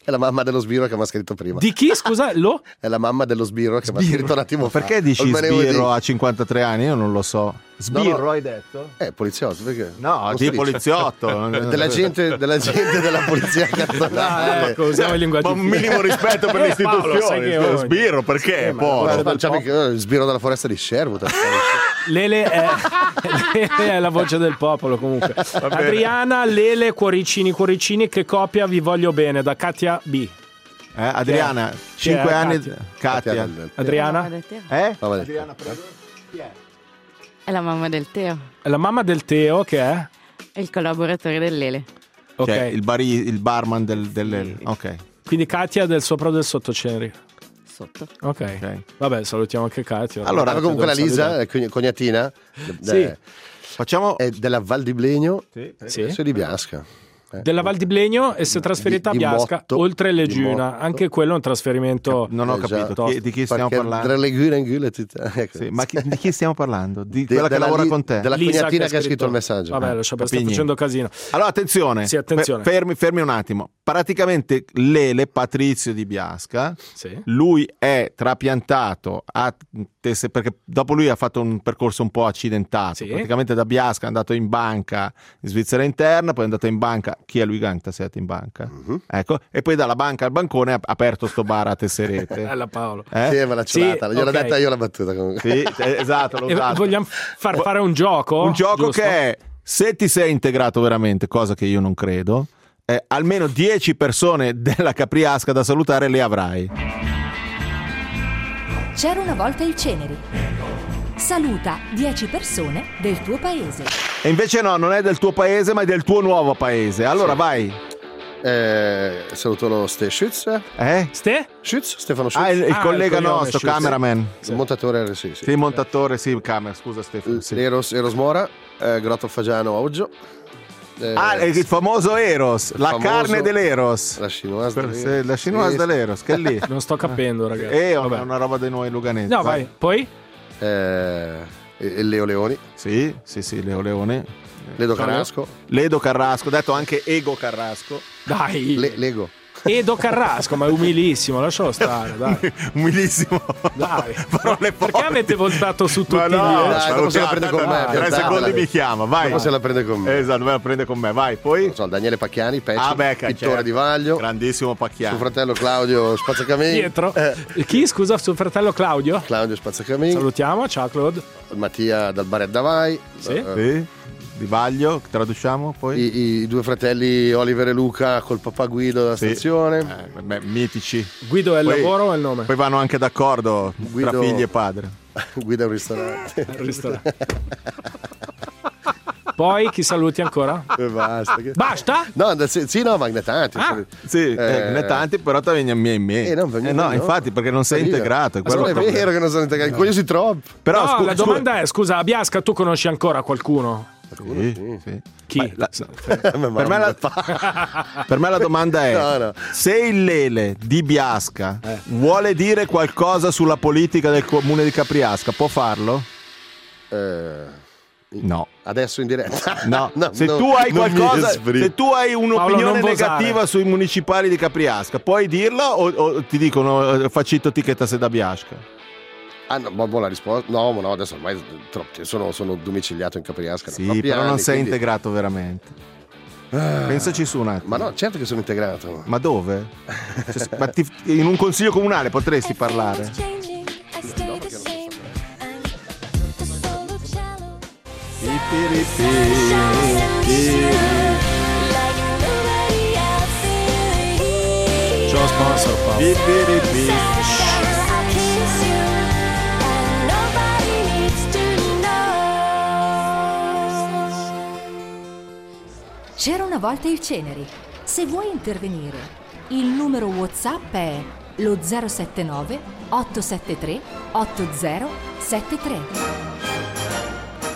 È la mamma dello sbirro che mi ha scritto prima. Di chi, scusa? Lo? È la mamma dello sbirro che mi ha scritto un attimo fa. Perché dici sbirro a cinquantatré anni? Io non lo so. Sbirro No, no. hai detto? Eh, poliziotto, perché? No, Non di si dice. poliziotto. della gente della gente della polizia cantonale. Ah, ecco, usiamo il linguaggio. Ma un minimo rispetto per le Eh, Paolo, sai che istituzioni. ogni- Sbirro, perché? Eh, ma Poi. guarda, Facciamo che- il sbirro della foresta di Sherwood. Lele è, Lele è la voce del popolo comunque. bene. Adriana, Lele, cuoricini, cuoricini, che coppia, vi voglio bene, da Katia B. Eh, Adriana, Chi è? cinque Chi è? anni. Katia. Katia. Adriana? Eh? Vabbè. Adriana, prego. Chi è? È la mamma del Teo. È la mamma del Teo che è? È il collaboratore del Lele. Ok. Cioè, il, bari- il barman del, del... Ok. Quindi Katia del sopra o del sottoceneri? Sotto. Ok. Vabbè, salutiamo anche Katia. Allora, Katia comunque la devo Lisa, salutare. è cogn- cognatina, Sì. eh, Facciamo... è della Val di Blegno, Sì. adesso è di Biasca. Eh. Della Val di Blegno e si è trasferita Di- di a Biasca, Motto, oltre di Leggiuna. Motto. Anche quello è un trasferimento. Non ho Eh, già. capito. Chi- di chi stiamo Perché parlando? Tra le gure in gule, tutta- ecco. Sì, ma chi- di chi stiamo parlando? Di De- quella che della lavora Li- con te? della Lisa cognatina che ha scritto il messaggio. Vabbè, Eh. lascia, sta Capigni. facendo casino. Allora, attenzione. Sì, attenzione. Fe- Fermi, fermi un attimo. Praticamente Lele, Patrizio di Biasca, Sì. lui è trapiantato a Tesse- perché dopo lui ha fatto un percorso un po' accidentato. Sì. Praticamente da Biasca è andato in banca in Svizzera interna, poi è andato in banca. Chi è lui? Ganta? Sei andato in banca? Mhm. Ecco, e poi dalla banca al bancone ha aperto sto bar a Tesserete. Bella Paolo. Eh? Sì, me l'ha Sì, ciulata, gliel'ho ok. detta io la battuta comunque. Sì, eh, esatto, l'ho E usato. vogliamo far fare un gioco? Un gioco giusto? che è, se ti sei integrato veramente, cosa che io non credo, eh, almeno dieci persone della Capriasca da salutare le avrai. C'era una volta il Ceneri. Saluta dieci persone del tuo paese. E invece no, non è del tuo paese, ma è del tuo nuovo paese. Allora Sì. vai. Eh, saluto lo Ste Schütz. Eh? Ste? Schütz, Stefano Schütz. Ah, il, il Ah, collega il coglione, nostro, Schütz. cameraman. Il montatore, sì, sì. Sì, montatore, sì, camera, scusa Stefano. Sì. Eros, Eros Mora, eh, Grotto Fagiano Oggio. Eh, Ah, il famoso Eros, la famoso- carne dell'Eros. La chinoise Per- dell'Eros. sì, la chinoise Sì, dell'Eros, che è lì. Non sto capendo, ragazzi. E è Vabbè. una roba dei noi luganesi. No, vai. Poi? Eh, e e Leo Leoni, Sì, sì, sì, Leo Leone. Ledo Carrasco, Ledo Carrasco, detto anche Ego Carrasco. Dai. Le- Lego. Edo Carrasco, ma è umilissimo, lascialo stare, dai. Umilissimo. Dai. Parole Perché forti. avete voltato su tutti Ma no, lì? eh? dai, dopo se la salutiamo, prende con me, dai, Tre piantatela. secondi mi chiama, vai. Dopo se la prende con me. Esatto, me la prende con me, vai. Poi? Non so, Daniele Pacchiani, Pecci, Ah, beh, pittore certo. di Vaglio, Grandissimo Pacchiano. suo fratello Claudio Spazzacamini. Dietro. Eh, Chi, scusa, suo fratello Claudio? Claudio Spazzacamini, Salutiamo, ciao Claude. Mattia dal Bar Davai, Sì. eh, Sì. Di Vaglio, traduciamo poi? i, i due fratelli Oliver e Luca col papà Guido della Sì. stazione. Eh, beh, mitici. Guido è il Poi- lavoro o è il nome? Poi vanno anche d'accordo Guido- tra figli e padre. Guida un ristorante. Al ristorante. Poi chi saluti ancora? E basta. che- Basta? No, da- sì, sì, no, ma ne tanti. Ah, Sì, Eh, eh, ne tanti, però te vengono a me in me. Eh, non vengono, no, no. infatti, perché non sei Via. integrato. È Ma quello non è il problema. vero che non sono integrati, curiosi troppo. Però no, scu- la scu- domanda è, scusa, a Biasca tu conosci ancora qualcuno? Sì, sì. Chi? Ma la- Ma per, me la, per me la domanda è: No, no. se il Lele di Biasca Eh. vuole dire qualcosa sulla politica del comune di Capriasca, può farlo? Eh, No. adesso in diretta. No, No, se no, tu hai non mi qualcosa, esprimo. se tu hai Paolo, un'opinione non vosare. negativa sui municipali di Capriasca, puoi dirla o, o ti dicono eh, facito etichetta se da Biasca? Ah, no, ma buona risposta. No, ma no, adesso ormai troppo- sono, sono domiciliato in Capriasca. da Sì, troppi però non anni, sei quindi- integrato veramente. Pensaci su un attimo. Ma no, certo che sono integrato. Ma dove? Cioè, ma ti- in un consiglio comunale potresti parlare? C'ho lo sponsor, Paolo. C'era una volta il Ceneri. Se vuoi intervenire, il numero WhatsApp è lo zero sette nove otto sette tre otto zero sette tre.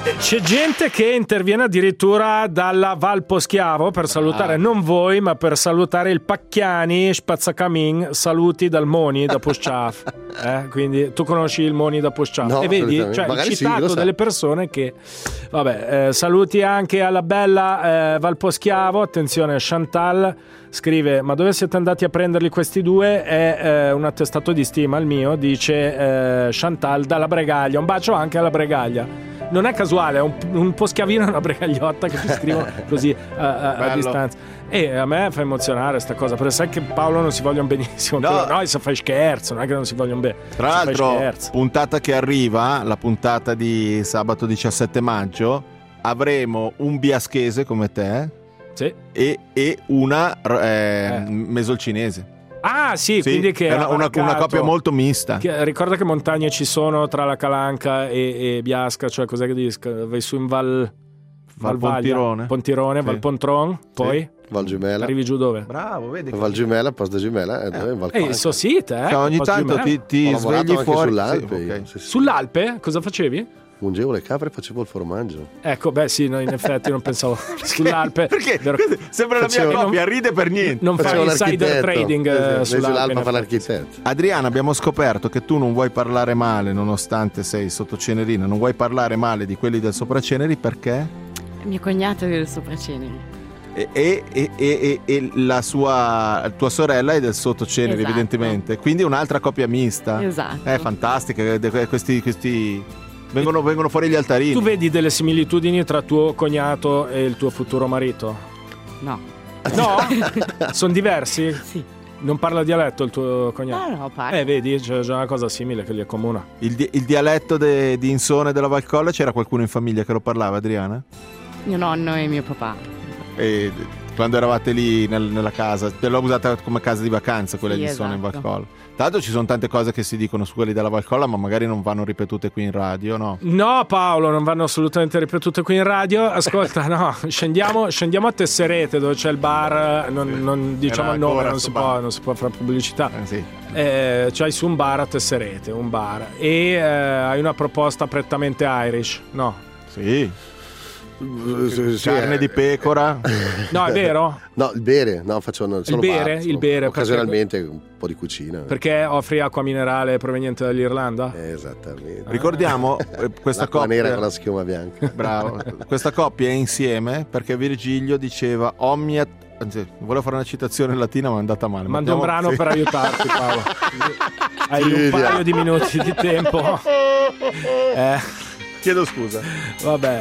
C'è gente che interviene addirittura dalla Val Poschiavo per salutare ah. non voi, ma per salutare il Pacchiani Spazzacamin. Saluti dal Moni da Pusciaf. eh? Quindi tu conosci il Moni da Pusciaf no, e vedi, cioè, il citato sì, delle persone che vabbè, eh, saluti anche alla bella eh, Val Poschiavo. Attenzione, Chantal scrive: ma dove siete andati a prenderli questi due? È eh, un attestato di stima il mio, dice eh, Chantal dalla Bregaglia. Un bacio anche alla Bregaglia. Non è casuale, è un, un poschiavino e una bregagliotta che ci scrivono così a, a, a distanza. E a me fa emozionare sta cosa, perché sai che Paolo non si vogliono benissimo. No, no, se fai scherzo, non è che non si vogliono bene. Tra l'altro, puntata che arriva, la puntata di sabato diciassette maggio, avremo un biaschese come te sì. e, e una eh, eh. mesolcinese. Ah sì, sì, quindi che è una, una, una coppia molto mista. Che, ricorda che montagne ci sono tra la Calanca e, e Biasca, cioè cos'è che dici? Vai su in Val Val Pontirone, Pontirone sì. Val Pontron, poi sì. Val Gemela. Arrivi giù dove? Bravo, vedi. Val Gemela, posto Gemela, e eh. Val eh, il suo sito, eh. Cioè, ogni tanto ti, ti svegli fuori sull'Alpe. Sì, okay. sì, sì. Sull'Alpe cosa facevi? Mungevo le capre e facevo il formaggio. Ecco, beh sì, no, in effetti non pensavo sull'Alpe. Perché? Vero, sembra la mia coppia, ride per niente. Non fai insider trading eh, sull'Alpe. Fa l'architetto. Adriana, abbiamo scoperto che tu non vuoi parlare male, nonostante sei sottocenerina, non vuoi parlare male di quelli del Sopraceneri perché? Mio cognato è del Sopraceneri. E, e, e, e, e la sua tua sorella è del Sottoceneri, esatto. evidentemente. Quindi un'altra coppia mista. Esatto. È fantastica, questi... questi... Vengono, vengono fuori gli altarini. Tu vedi delle similitudini tra tuo cognato e il tuo futuro marito? No. No? Sono diversi? Sì. Non parla dialetto il tuo cognato? No, no, parla. Eh, vedi, c'è già una cosa simile che li accomuna. Il, di- il dialetto de- di Insone della Valcolla, c'era qualcuno in famiglia che lo parlava, Adriana? Mio nonno e mio papà. E quando eravate lì nel, nella casa, te l'ho usata come casa di vacanza quella sì, di esatto. Insone in Valcolla. Tra l'altro ci sono tante cose che si dicono su quelli della Valcolla, ma magari non vanno ripetute qui in radio, no? No, Paolo, non vanno assolutamente ripetute qui in radio. Ascolta, no, scendiamo, scendiamo a Tesserete dove c'è il bar, non, sì. non diciamo il nome, non si, può, non si può fare pubblicità. Eh, sì. eh, c'hai su un bar a Tesserete, un bar, e eh, hai una proposta prettamente Irish, no? Sì. Sì, carne eh. di pecora. No, è vero? No, il bere, no, faccio solo il bere, bar, il bere occasionalmente perché... un po' di cucina. Perché offri acqua minerale proveniente dall'Irlanda? Esattamente. Ah. Ricordiamo questa l'acqua coppia nera con la schiuma bianca. Bravo. Questa coppia è insieme perché Virgilio diceva omnia. Anzi, volevo fare una citazione in latina, ma è andata male. Mando un brano sì. per aiutarti, Paolo. Hai sì, un paio di minuti di tempo. Eh. Chiedo scusa. Vabbè.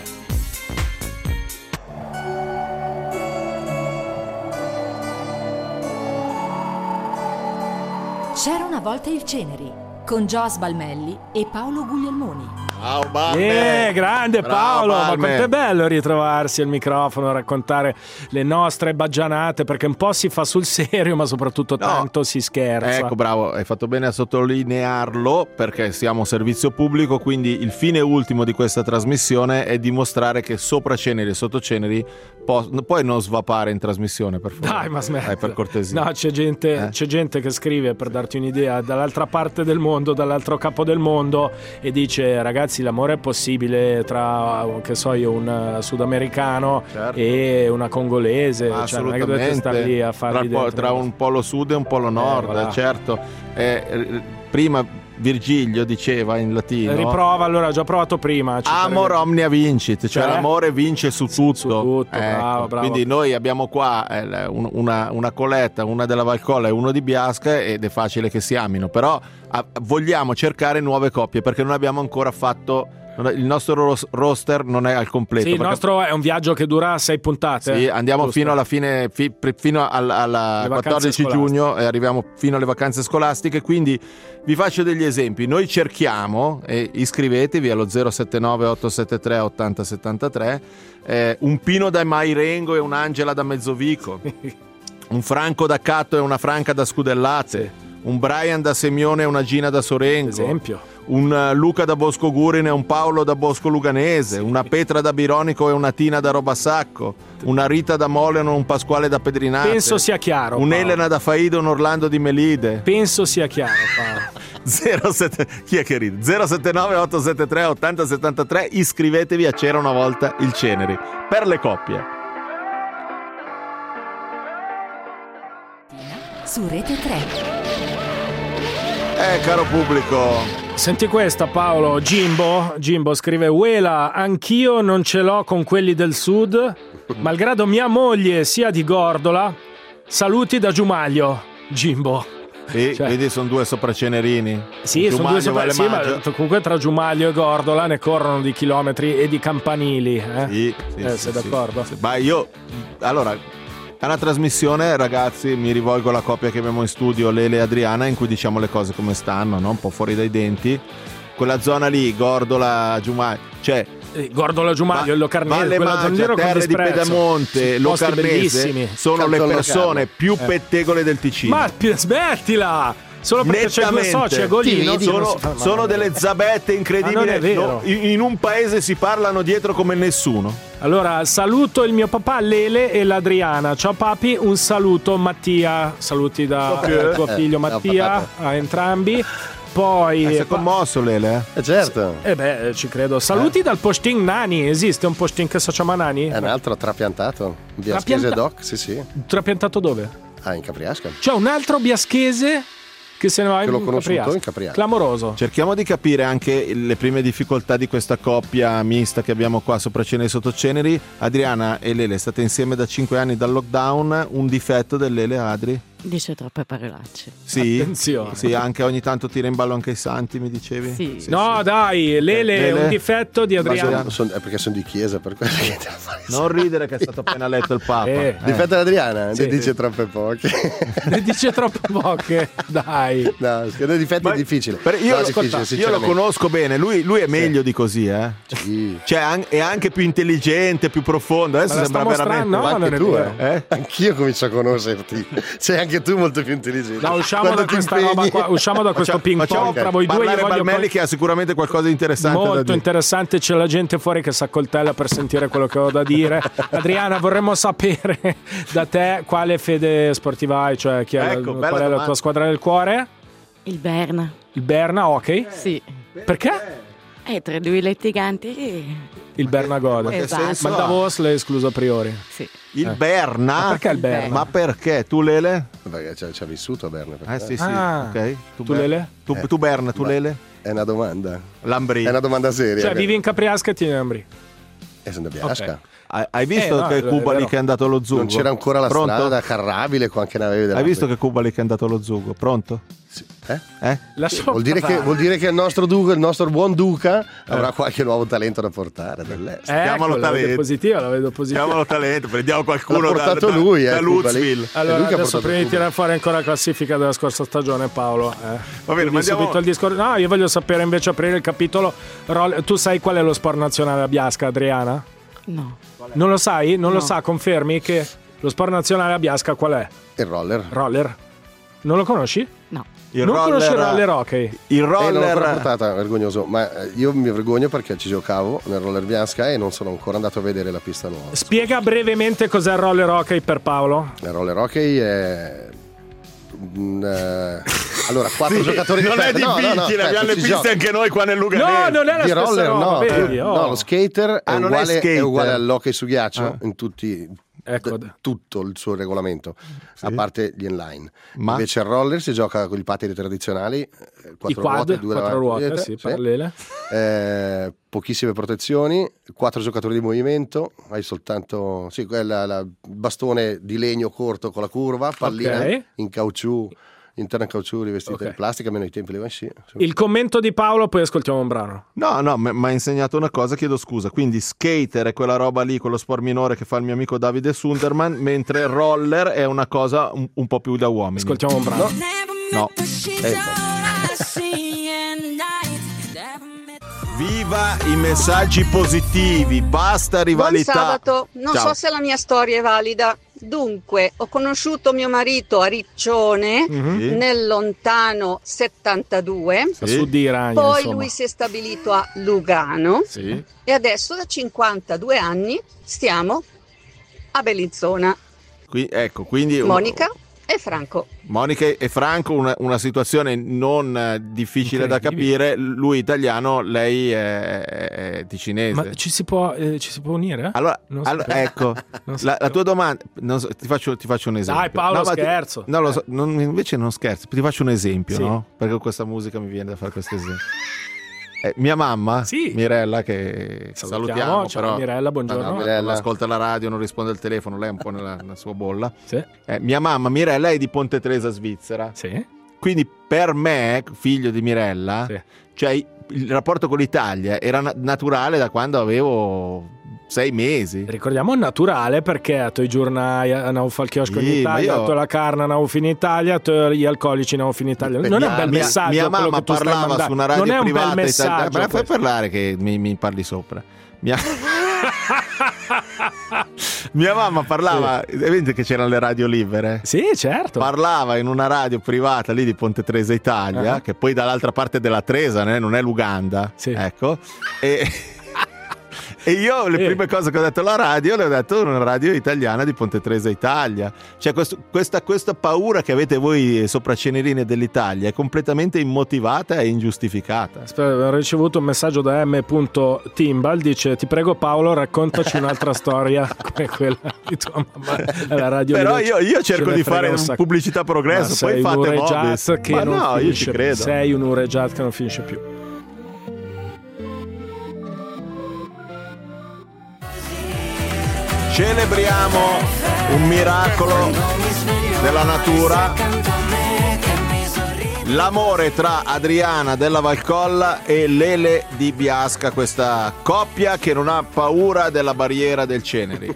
C'era una volta il Ceneri con Gio Balmelli e Paolo Guglielmoni. Ciao Balme. Yeah, grande Bravo, Paolo, Balme. ma quanto è bello ritrovarsi al microfono, raccontare le nostre baggianate, perché un po' si fa sul serio, ma soprattutto no. tanto si scherza. Ecco, bravo, hai fatto bene a sottolinearlo, perché siamo servizio pubblico, quindi il fine ultimo di questa trasmissione è dimostrare che Sopraceneri e Sottoceneri po- puoi non svapare in trasmissione, per favore. Dai, ma smetti. Dai, per cortesia. No, c'è gente, eh? c'è gente che scrive, per darti un'idea, dall'altra parte del mondo, dall'altro capo del mondo, e dice: ragazzi, l'amore è possibile tra, che so io, un sudamericano certo. e una congolese, cioè non è che dovete stare lì a farli tra, dentro. Tra un polo sud e un polo nord, eh, voilà. certo. Eh, prima Virgilio diceva in latino: riprova, allora ho già provato prima. Amor per... omnia vincit, cioè, cioè l'amore vince su tutto. Su tutto, ecco. bravo, bravo. Quindi noi abbiamo qua eh, una, una coletta, una della Valcolla e uno di Biasca, ed è facile che si amino, però a, vogliamo cercare nuove coppie perché non abbiamo ancora fatto. Il nostro roster non è al completo. Sì, il nostro è un viaggio che dura sei puntate. Sì, andiamo giusto? fino alla fine, fi, fino alla, alla quattordici giugno, e arriviamo fino alle vacanze scolastiche. Quindi vi faccio degli esempi. Noi cerchiamo, e iscrivetevi allo zero sette nove otto sette tre otto zero sette tre, eh, un Pino da Mairengo e un'Angela da Mezzovico, un Franco da Catto e una Franca da Scudellate, sì. un Brian da Semione e una Gina da Sorengo. Esempio. Un Luca da Bosco Gurin e un Paolo da Bosco Luganese, una Petra da Bironico e una Tina da Robasacco, una Rita da Moleno e un Pasquale da Pedrinate. Penso sia chiaro. Un'Elena da Faido e un Orlando di Melide. Penso sia chiaro, Paolo. zero sette chi è che ride? zero sette nove otto sette tre otto zero sette tre. Iscrivetevi a C'era una volta il Ceneri per le coppie. Su Rete tre. Eh, caro pubblico, senti questa, Paolo. Jimbo, Jimbo scrive: Uela, anch'io non ce l'ho con quelli del sud, malgrado mia moglie sia di Gordola. Saluti da Giumaglio, Jimbo. Sì, cioè, quindi sono due sopracenerini. Sì, sono due sopra, sì, ma comunque tra Giumaglio e Gordola ne corrono di chilometri e di campanili. Eh? Sì, sì, eh, sì, sei sì, d'accordo? Sì. Ma io, allora, è una trasmissione, ragazzi, mi rivolgo alla coppia che abbiamo in studio, Lele e Adriana, in cui diciamo le cose come stanno, no? Un po' fuori dai denti. Quella zona lì, Gordola, Giumaglio, cioè... Gordola, Giumaglio, il Locarnese, Valle quella Maggia, zona Terre di Pedamonte, Locarnese sono Canton le persone Locarno. più Eh. pettegole del Ticino. Ma pi- smettila! Solo perché c'è due soci a Golino. Ti vedi? sono, sono delle zabette incredibili. Ma non è vero. No, in, in un paese si parlano dietro come nessuno. Allora, saluto il mio papà Lele e l'Adriana. Ciao papi, un saluto Mattia. Saluti da eh, tuo figlio Mattia a entrambi. Poi eh, si è commosso Lele? Eh certo. Eh beh, ci credo. Saluti eh. dal posting Nani. Esiste un posting che si chiama Nani? È un altro trapiantato. Biaschese Trapianta- Doc, sì sì. Trapiantato dove? Ah, in Capriasca. C'è un altro biaschese che se ne va Che in l'ho conosciuto Capriasca. in Capriasca. Clamoroso. Cerchiamo di capire anche le prime difficoltà di questa coppia mista che abbiamo qua sopra Ceneri e Sottoceneri. Adriana e Lele, state insieme da cinque anni dal lockdown. Un difetto del Lele, Adri? Dice troppe parolacce. Sì, attenzione. Sì, anche ogni tanto tira in ballo anche i santi, mi dicevi? Sì. sì no, sì. dai, Lele, Lele? un difetto di Adriana. Son, son, è perché sono di chiesa, per quello che te la fai. Non ridere che è stato appena letto il Papa. Eh. Eh. Difetto di Adriana? Sì. Ne dice troppe poche. Ne dice troppe poche, dai. No, i difetti Ma- è difficile. Per- io, No, lo, è difficile, io lo sinceramente. conosco bene, lui, lui è meglio Sì. di così, eh? Sì. Cioè, an- è anche più intelligente, più profondo. Adesso Ma la sembra sta veramente. mostrando? Ma No, anche non è tu, vero. eh? Anch'io comincio a conoscerti. Sei anche tu molto più intelligente. No, usciamo Quando da ti questa impegni- roba qua, usciamo da questo Facciamo- ping pong facciamo tra voi due. Io parlare voglio Balmelli poi- che ha sicuramente qualcosa di interessante da molto dire. interessante, c'è la gente fuori che si accoltella per sentire quello che ho da dire. Adriana, vorremmo sapere da te quale fede sportiva hai, cioè chi è Ecco, la, bella qual è la domanda. tua squadra del cuore? Il Berna. Il Berna Hockey? Sì. Perché? Eh, tra due litiganti. eh, Il Berna Gode. che Esatto. senso Ma ha? Davos l'hai escluso a priori. Sì. Il Eh. Berna? Ma perché il Berna? Ma perché? Tu Lele? Perché ci ha- ci ha vissuto a Berna. Eh sì, sì. Ah. Ok. Tu, Ber- Lele? Tu, Eh. tu Berna, tu Ma- Lele? È una domanda. Lambri. È una domanda seria. Cioè, vivi in Capriasca e tieni Ambri. E sono da Biasca. Ok. Hai, hai visto Eh, no, che è Cuba lì vero. che è andato allo Zugo? Non c'era ancora la Pronto? strada carrabile con anche nave della Hai visto che Cuba lì che è andato allo Zugo? Pronto? Sì. Eh? Eh? Lasciamo Vuol dire, che, parlare. vuol dire che il nostro Duca, il nostro buon Duca avrà qualche nuovo talento da portare dall'est. Ecco, Chiamalo la vedo talento. positiva, la vedo positiva. Chiamalo talento, prendiamo qualcuno L'ha da, portato da, lui, eh, da Cuba lì. Lutzville. È Allora, lui che ha adesso portato prima di Cuba. tirare fuori ancora la classifica della scorsa stagione, Paolo. Eh. Va bene, Quindi ma andiamo- subito il discorso. No, io voglio sapere invece aprire il capitolo. Roll- Tu sai qual è lo sport nazionale a Biasca, Adriana? No. Non lo sai? Non lo No. sa? Confermi che lo sport nazionale a Biasca qual è? Il roller. Roller. Non lo conosci? No. Il non roller- conosci il roller hockey? Il Eh, non l'ho ancora roller... portata, vergognoso. Ma eh, io mi vergogno perché ci giocavo nel roller Biasca e non sono ancora andato a vedere la pista nuova. Spiega brevemente cos'è il roller hockey per Paolo. Il roller hockey è. mm, eh, allora, quattro giocatori non è aspetta, no, no, no, difficile, aspetta, abbiamo le si piste gioca. anche noi qua nel Luganese. No, non è la Di stessa roller roba, no, vedi? Oh. no, lo skater è, Ah, non è uguale, è skater. uguale all'hockey su ghiaccio Ah. in tutti Ecco. d- tutto il suo regolamento, a parte gli inline. Ma- Invece il roller si gioca con i pattini tradizionali, eh, quattro I quad, ruote, due quattro davanti, ruote, dietro, sì, parallele. eh, pochissime protezioni, quattro giocatori di movimento, hai soltanto sì, quella, la bastone di legno corto con la curva, pallina Ok. in caucciù, interna in caucciù rivestita Ok. in plastica, almeno ai tempi le sci. Il commento di Paolo, poi ascoltiamo un brano. No, no, mi ha insegnato una cosa, chiedo scusa. Quindi skater è quella roba lì, quello sport minore che fa il mio amico Davide Sunderman, mentre roller è una cosa un, un po' più da uomini. Ascoltiamo un brano. No. Eh, Viva i messaggi positivi, basta rivalità. Buon sabato, non Ciao. so se la mia storia è valida. Dunque, ho conosciuto mio marito a Riccione Mhm. Sì. nel lontano settantadue, A sud di Irania, poi insomma. lui si è stabilito a Lugano Sì. e adesso da cinquantadue anni stiamo a Bellinzona. Qui- ecco, quindi Monica? e Franco. Monica e Franco, una, una situazione non eh, difficile da capire. Lui italiano, lei è, è ticinese. Ma ci si può, eh, ci si può unire? Allora, Non allora, sapevo. ecco, Non la, la tua domanda, non so, ti, faccio, ti faccio un esempio. Dai Paolo, No, ma ti- scherzo. no, lo so, non- invece non scherzo, ti faccio un esempio, Sì. no? Perché con questa musica mi viene da fare questo esempio. Eh, mia mamma, Mirella, che Salutiamo, salutiamo, ciao, però Mirella, buongiorno. no, no, Mirella. non ascolta la radio, non risponde al telefono, lei è un po' nella, nella sua bolla. Sì. Eh, mia mamma Mirella è di Ponte Tresa, Svizzera. Sì. Quindi per me, figlio di Mirella, cioè il rapporto con l'Italia era na- naturale da quando avevo sei mesi. Ricordiamo naturale perché a i giornali hanno fatto il chiosco Sì, in Italia, ma io- a la carne hanno in Italia, a gli alcolici hanno in Italia. Non è un bel mia, messaggio. Mia quello mamma che tu stai parlava mandando. su una radio non è un privata bel italiana. messaggio. Ma la fai questo. parlare che mi, mi parli sopra. Mia... Mia mamma parlava, vedi che c'erano le radio libere? Sì, certo. Parlava in una radio privata lì di Ponte Tresa Italia, Ah. che poi dall'altra parte della Tresa, né? Non è l'Uganda. Ecco. E... E io le Sì. prime cose che ho detto alla radio le ho detto una radio italiana di Ponte Tresa Italia. Cioè questo- questa, questa paura che avete voi sopra Cenerine dell'Italia è completamente immotivata e ingiustificata. Aspetta, ho ricevuto un messaggio da M. Timbal, dice: ti prego Paolo, raccontaci un'altra storia come quella di tua mamma alla radio. Però Veloce. io, io Ce cerco ne di frega fare un sacco. pubblicità progresso, Ma poi sei fate un Mobis. Urejat che Ma non no, io finisce ci più. credo. Sei un Urejat che non finisce più. Celebriamo un miracolo della natura, l'amore tra Adriana della Valcolla e Lele di Biasca, questa coppia che non ha paura della barriera del Ceneri.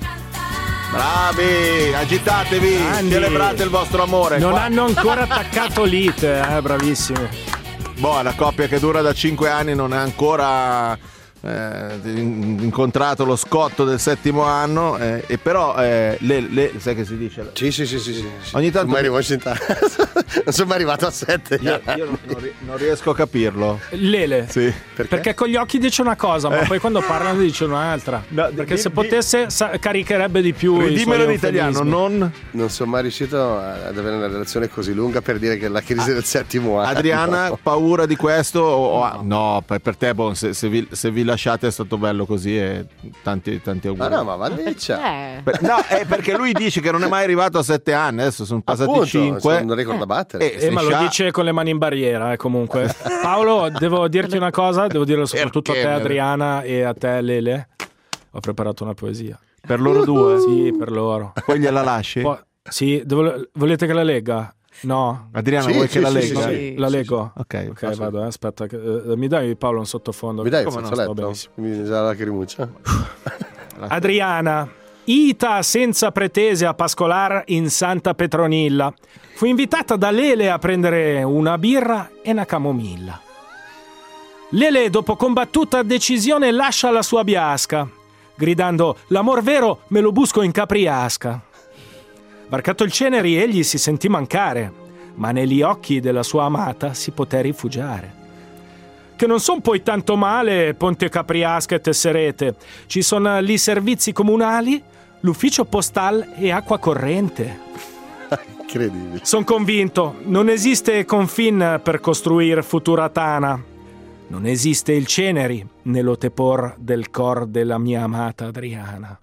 Bravi, agitatevi, Grandi. celebrate il vostro amore. Non Qua- hanno ancora attaccato l'ite, eh, bravissimi. Boh, la coppia che dura da cinque anni non è ancora eh, in- incontrato lo scotto del settimo anno, eh, e però eh, le, le- sai che si dice? Sì, sì, sì, sì, sì. Ogni tanto Non sono mai arrivato- non sono mai arrivato a sette. io, io non, non ri- non riesco a capirlo. Lele. Sì. Perché? con gli occhi dice una cosa, ma Eh. poi quando parlano dice un'altra. Perché di- se di- potesse sa- caricherebbe di più. i Ridimmelo suoi in italiano, eufemismi. non Non sono mai riuscito ad avere una relazione così lunga per dire che la crisi del settimo anno. Adriana, paura di questo? O- o- no, per, per te, boh, se, se vi, se vi lasciate è stato bello così e tanti, tanti auguri. Ma no, ma vada dice. Per- no, è perché lui dice che non è mai arrivato a sette anni, adesso sono passati Appunto, cinque. sono un record da battere. Eh, Eh, ma lo Scià- dice con le mani in barriera, eh, comunque. Paolo, devo dirti una cosa, devo dirlo soprattutto Perché? a te Adriana e a te Lele. Ho preparato una poesia. Per loro due? Sì, per loro. Poi gliela lasci? Poi- sì, devo- volete che la legga? No. Adriana, Sì, vuoi sì, che la sì, legga? sì, Sì, la leggo? Ok, Ok, vado, eh, aspetta. che- eh, mi dai Paolo un sottofondo? Mi dai il Come no, sto fazzoletto? benissimo. Mi dà la lacrimuccia. Adriana, ita senza pretese a pascolar in Santa Petronilla. Fu invitata da Lele a prendere una birra e una camomilla. Lele, dopo combattuta decisione, lascia la sua biasca, gridando: l'amor vero me lo busco in capriasca. Varcato il Ceneri, egli si sentì mancare, ma negli occhi della sua amata si poté rifugiare. Che non son poi tanto male Ponte Capriasca e Tesserete. Ci sono lì servizi comunali, l'ufficio postal e acqua corrente. Incredibile. Son convinto, non esiste confin per costruire futura Tana. Non esiste il Ceneri nello tepor del cor della mia amata Adriana.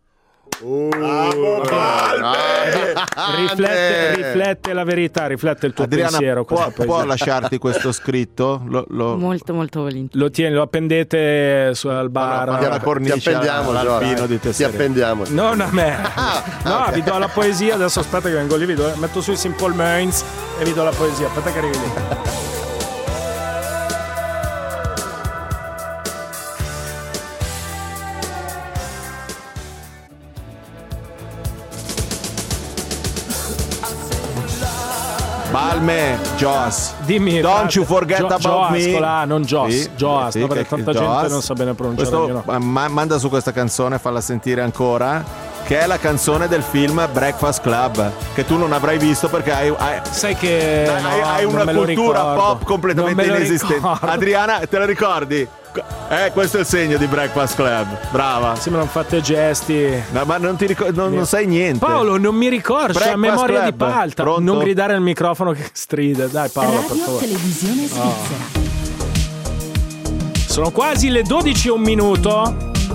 Riflette, riflette la verità, riflette il tuo Adriana, pensiero. può, questa poesia. può lasciarti questo scritto? Lo, lo... Molto molto volentieri. Lo tieni, lo appendete su, al bar. No, no, la cornice Ti appendiamo, all'alpino Giora. di Ti Tesserete. appendiamo. Non a me. Ah, No, vi do la poesia. Adesso aspetta che vengo lì, vi do- metto sui Simple Minds e vi do la poesia. Aspetta che arrivi lì. Balme, Joss. Dimmi. Don't frate. you forget Gio- about Joas, me. colà, non Joss. Sì, Joas, sì, no, perché che- tanta Joss. gente non sa bene pronunciare. Questo, io no. ma- manda su questa canzone, falla sentire ancora. che è la canzone del film Breakfast Club, che tu non avrai visto perché hai, hai, sai che hai, no, hai una cultura pop completamente inesistente. Ricordo. Adriana, te la ricordi? Eh, questo è il segno di Breakfast Club. Brava. Sì, ma non fate gesti. No, ma non ti ricordi, non, non sai niente. Paolo, non mi ricordo, c'è la memoria Club. di palta. Pronto? Non gridare al microfono che stride. Dai Paolo, Radio per favore. Televisione Svizzera. Oh. Sono quasi le dodici e un minuto.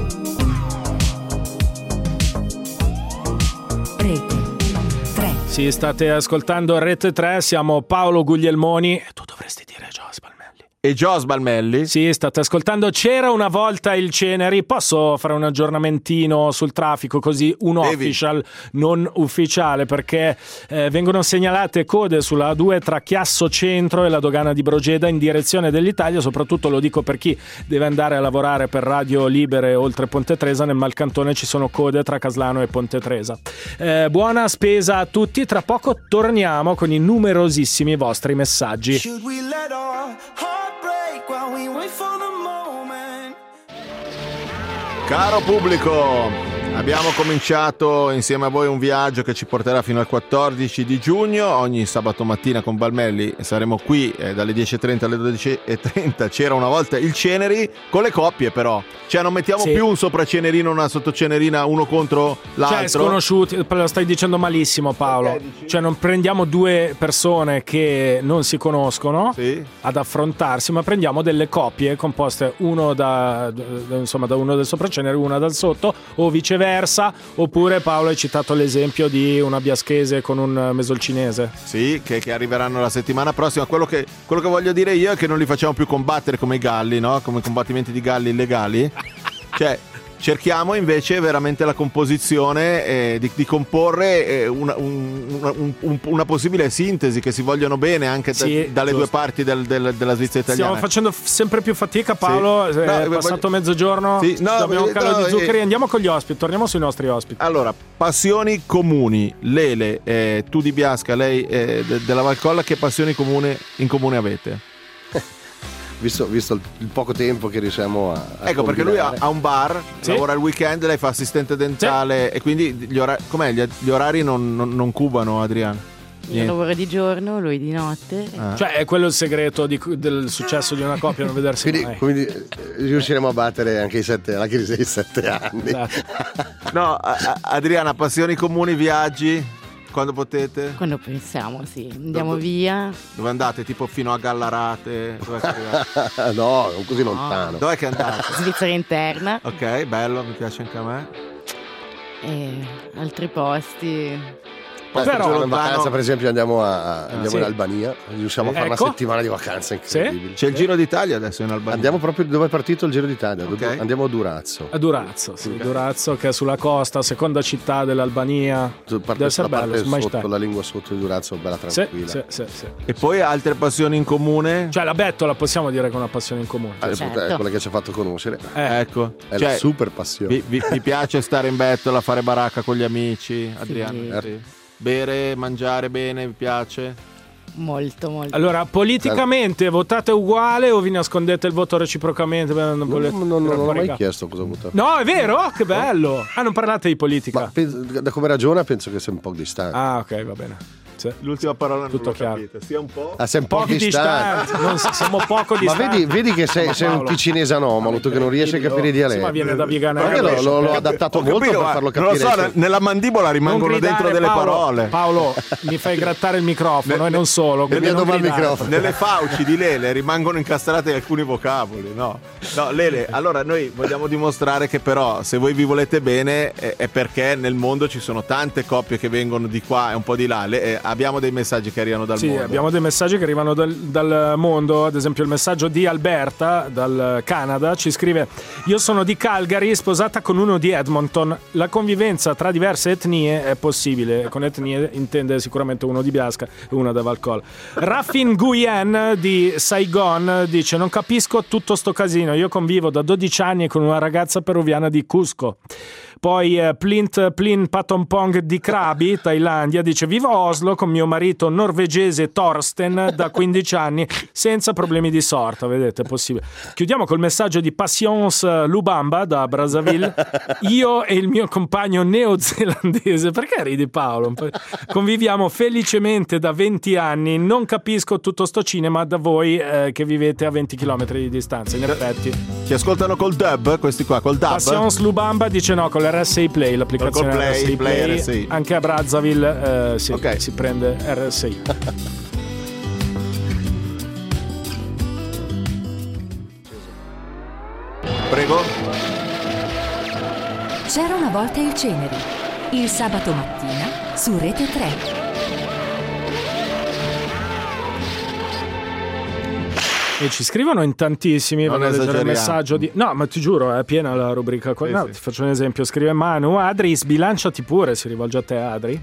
Rete tre. Sì, state ascoltando Rete tre, siamo Paolo Guglielmoni. E tu dovresti dire Gio Spalmelli. E Gio Sbalmelli? Sì, state ascoltando C'era una volta il Ceneri. Posso fare un aggiornamentino sul traffico, così un Devi. official, non ufficiale, perché eh, vengono segnalate code sulla A due tra Chiasso Centro e la dogana di Brogeda in direzione dell'Italia. Soprattutto lo dico per chi deve andare a lavorare per Radio Libere oltre Ponte Tresa. Nel Malcantone ci sono code tra Caslano e Ponte Tresa. Eh, buona spesa a tutti. Tra poco torniamo con i numerosissimi vostri messaggi. Caro pubblico, abbiamo cominciato insieme a voi un viaggio che ci porterà fino al quattordici di giugno. Ogni sabato mattina con Balmelli saremo qui eh, dalle dieci e trenta alle dodici e trenta. C'era una volta il Ceneri, con le coppie però. Cioè non mettiamo Sì. più un sopracenerino, una sottocenerina, uno contro l'altro. Cioè sconosciuti, lo stai dicendo malissimo Paolo. Ok, dici? Cioè non prendiamo due persone che non si conoscono Sì. ad affrontarsi, ma prendiamo delle coppie composte uno da, da- insomma, da uno del sopracenere, una dal sotto, o viceversa. Oppure Paolo hai citato l'esempio di una biaschese con un mesolcinese. Sì, che, che arriveranno la settimana prossima. Quello che, quello che voglio dire io è che non li facciamo più combattere come i galli, no? Come combattimenti di galli illegali. Cioè, cerchiamo invece veramente la composizione, eh, di, di comporre eh, una, un- una- un- un- una possibile sintesi, che si vogliono bene anche da- Sì, dalle giusto. due parti del- del- della Svizzera italiana. Stiamo facendo f- sempre più fatica Paolo. Sì. È No, passato voglio- mezzogiorno. Sì, no, abbiamo un calo no, di zuccheri. eh. Andiamo con gli ospiti, torniamo sui nostri ospiti. Allora, passioni comuni. Lele, eh, tu di Biasca, lei eh, de- della Valcolla, che passioni comune, in comune avete? Visto, visto il, il poco tempo che riusciamo a, a Ecco, perché lui ha, combinare. ha un bar, Sì. lavora il weekend, lei fa assistente dentale e quindi gli orari, com'è? Gli, gli orari non, non, non cubano, Adriano? Io Niente. lavoro di giorno, lui di notte. Ah. Cioè è quello il segreto di- del successo di una coppia, non vedersi Quindi, mai. quindi, eh, riusciremo a battere anche i sette, anche i sei sette anni. Esatto. No, a- a- Adriana, passioni comuni, viaggi, quando potete? Quando pensiamo, sì. Andiamo Dove- via. Dove andate? Tipo fino a Gallarate? Dov'è che arrivate? No, non così lontano. Dov'è che andate? Svizzera interna Ok, bello, mi piace anche a me. e altri posti. Però Però- in vacanza, per esempio, andiamo, a, andiamo sì. in Albania. Riusciamo a fare Ecco. una settimana di vacanza incredibile. C'è il Giro d'Italia adesso in Albania. Andiamo proprio dove è partito il Giro d'Italia. Ok. Andiamo a Durazzo. A Durazzo, sì, Durazzo che è sulla costa, seconda città dell'Albania. Parte, Deve essere la bello, parte sono mai sotto, stato. la lingua sotto di Durazzo, bella Sì, tranquilla. sì, sì, sì. E poi altre passioni in comune? Cioè la Bettola possiamo dire che è una passione in comune. Ah, Certo. È quella che ci ha fatto conoscere. Eh, Ecco, È cioè, la super passione. vi, vi- vi piace stare in bettola, fare baracca con gli amici, Adriano? Sì. Sì. Bere, mangiare bene, vi piace? Molto, molto. Allora, politicamente votate uguale o vi nascondete il voto reciprocamente? Beh, non Non, volete- non- non tirare ho fuori mai capo. chiesto cosa ho votato. No, è vero? Che bello! Ah, non parlate di politica. Ma penso- da come ragiona penso che sia un po' distante. Ah, ok, va bene. Sì. L'ultima parola non Tutto l'ho chiaro. capita. Sia un po'. Ah, sei un po' Pochi distante. distanti, non s- siamo poco Ma distanti. vedi, vedi che sei, Ma sei un Paolo. ticinese anomalo, tu che non riesci a capire i Sì, ma dialetti. viene da Viganello. Perché l'ho, l'ho- l'ho adattato Ho molto capito, per ma farlo non lo capire. so, ne- nella mandibola rimangono Non gridare, dentro delle Paolo. parole. Paolo, mi fai grattare il microfono Ne- e non solo. E quindi mi non addoba il gridare. microfono. Nelle fauci di Lele rimangono incastrati alcuni vocaboli, no? No, Lele, allora noi vogliamo dimostrare che però se voi vi volete bene è, è perché nel mondo ci sono tante coppie che vengono di qua e un po' di là. Le- eh, abbiamo dei messaggi che arrivano dal Sì, mondo. abbiamo dei messaggi che arrivano dal, dal mondo, ad esempio il messaggio di Alberta dal Canada ci scrive: io sono di Calgary, sposata con uno di Edmonton, la convivenza tra diverse etnie è possibile, con etnie intende sicuramente uno di Biasca e uno da Valcolla. Raffin Nguyen di Saigon dice: non capisco tutto sto casino, io convivo da dodici anni con una ragazza peruviana di Cusco. Poi eh, Plint Plin Patompong di Krabi, Thailandia, dice: vivo a Oslo con mio marito norvegese Torsten da quindici anni senza problemi di sorta. Vedete, è possibile. Chiudiamo col messaggio di Passions Lubamba da Brazzaville. Io e il mio compagno neozelandese, perché ridi Paolo? Conviviamo felicemente da venti anni, non capisco tutto sto cinema da voi eh, che vivete a venti chilometri di distanza. In effetti ci ascoltano col dub, questi qua col dub. Passions Lubamba dice no, con l'R S I Play, l'applicazione Play, R S I Play, Play R S I. anche a Brazzaville eh, sì, okay. si prende R S I. Prego. C'era una volta il Ceneri, il sabato mattina su Rete tre. E ci scrivono in tantissimi. Non vado a leggere il esageriamo. messaggio di... No, ma ti giuro, è piena la rubrica qua. Sì, No, sì. ti faccio un esempio. Scrive Manu: Adri, sbilanciati pure. Si rivolge a te, Adri.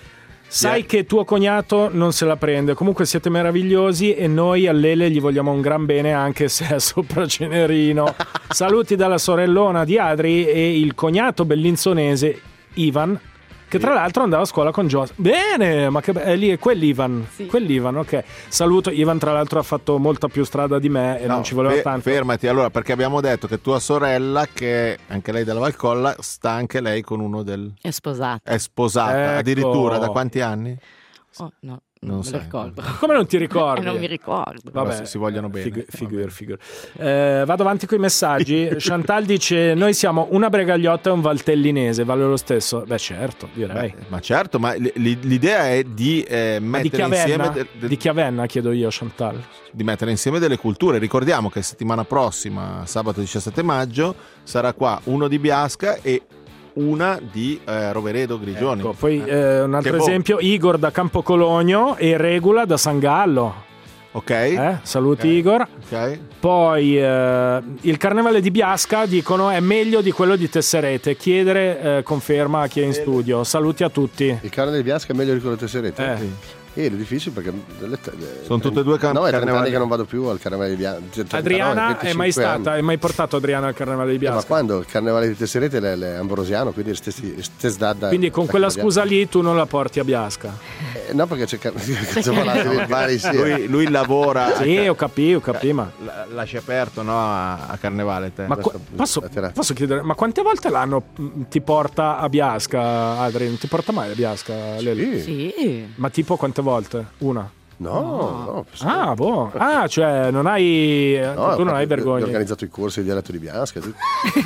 Sai Yeah. che tuo cognato non se la prende. Comunque siete meravigliosi e noi all'Ele gli vogliamo un gran bene, anche se è sopra Cenerino. Saluti dalla sorellona di Adri e il cognato bellinzonese Ivan, che tra l'altro andava a scuola con Joss. Bene, ma che be- è lì è quell'Ivan. Sì. Quell'Ivan, ok. Saluto. Ivan tra l'altro ha fatto molta più strada di me e No, non ci voleva fe- tanto. Fermati allora, perché abbiamo detto che tua sorella, che anche lei della Valcolla, sta anche lei con uno del... È sposata. È sposata, Ecco. addirittura. Da quanti anni? Oh, no, Non non me sai. lo ricordo. Come non ti ricordi? Eh, non mi ricordo. Vabbè, Però si- si vogliono bene. Figu- figure, figure. Eh, vado avanti con i messaggi. Chantal dice: noi siamo una bregagliotta e un valtellinese, vale lo stesso? Beh, certo, direi. Beh, ma certo, ma l- l- l'idea è di eh, Ma di mettere insieme Chiavenna? de- de- Di Chiavenna, chiedo io, Chantal. di mettere insieme delle culture. Ricordiamo che settimana prossima, sabato diciassette maggio, sarà qua uno di Biasca e una di eh, Roveredo Grigioni. Ecco, poi eh, un altro Che boh. esempio: Igor da Campocologno e Regula da San Gallo. Ok. Eh, saluti Ok. Igor. Ok. Poi eh, il carnevale di Biasca dicono è meglio di quello di Tesserete. Chiedere eh, conferma a chi è in studio. Saluti a tutti. Il carne di Biasca è meglio di quello di Tesserete? Eh. Sì. Eh, è difficile perché delle, Sono tutte e due cam- No, è trenta carnevali. anni che non vado più al carnevale di Biasca. Adriana è mai stata, è mai portato Adriana al carnevale di Eh, ma Biasca? quando? Il carnevale di Tesserete è, è ambrosiano, quindi stessi, stessi dada, Quindi con quella scusa lì tu non la porti a Biasca? Eh, no, perché c'è car- carnevale vari, sì. Lui, lui lavora. Sì, ho capito, ho capito, ma... La- lasci aperto, no, a, a Carnevale te. Ma qu- posso, posso chiedere, ma quante volte l'anno mh, ti porta a Biasca, Adri? Non ti porta mai a Biasca, Lele? Sì. Ma tipo quante volte? Una? No, no. Ah, boh. Ah, cioè non hai... No, tu non hai Ho vergogna. organizzato i corsi di dialetto di Biasca. tutto.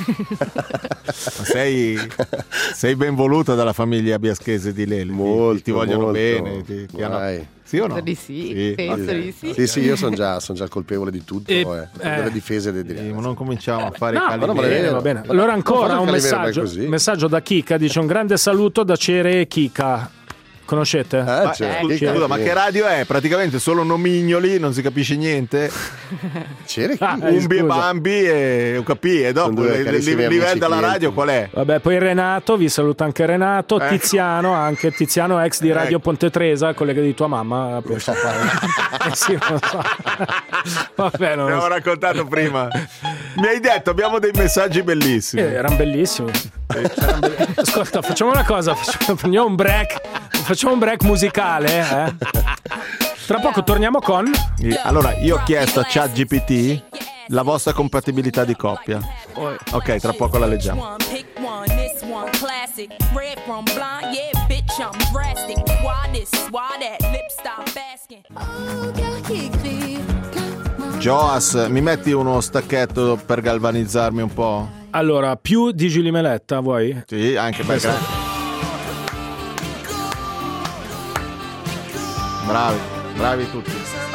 sei, sei ben voluta dalla famiglia biaschese di Lele. Molto, ti, ti vogliono molto. bene. Ti, ti hanno- Vai. Sì o no? Penso di sì, penso di sì. Sì, sì, io sono già, son già colpevole di tutto, E- eh, eh. delle difese dei Sì, diritti. ma non cominciamo a fare No, i ma cali non me le veri. vedo. va bene. No, Allora no, ancora faccio un il calibro messaggio, così. messaggio da Kika, dice un grande saluto da Cere e Kika. Conoscete? Eh, Ma, cioè, scusa, Kika, scusa, ma sì. che radio è? Praticamente solo nomignoli, non si capisce niente. C'era chi? Ah, eh, Umbi e scusa. Bambi e ho capito. E dopo Sono due il carissimi livello amici della clienti. radio qual è? Vabbè, poi Renato, vi saluta anche Renato, Eh. Tiziano, anche Tiziano ex di Radio Ecco. Ponte Tresa, collega di tua mamma, penso fare. Eh sì, non lo so. Vabbè, non lo Abbiamo so. raccontato prima. Mi hai detto, abbiamo dei messaggi bellissimi. Eh, erano bellissimi. Erano belli- Ascolta, facciamo una cosa, facciamo, prendiamo un break, facciamo un break musicale, eh? Tra poco torniamo con... Allora, io ho chiesto a ChatGPT la vostra compatibilità di coppia. Ok, tra poco la leggiamo. Joas, mi metti uno stacchetto per galvanizzarmi un po'? Allora, più di Gilimeletta, vuoi? Sì, anche perché... Bravi, bravi tutti.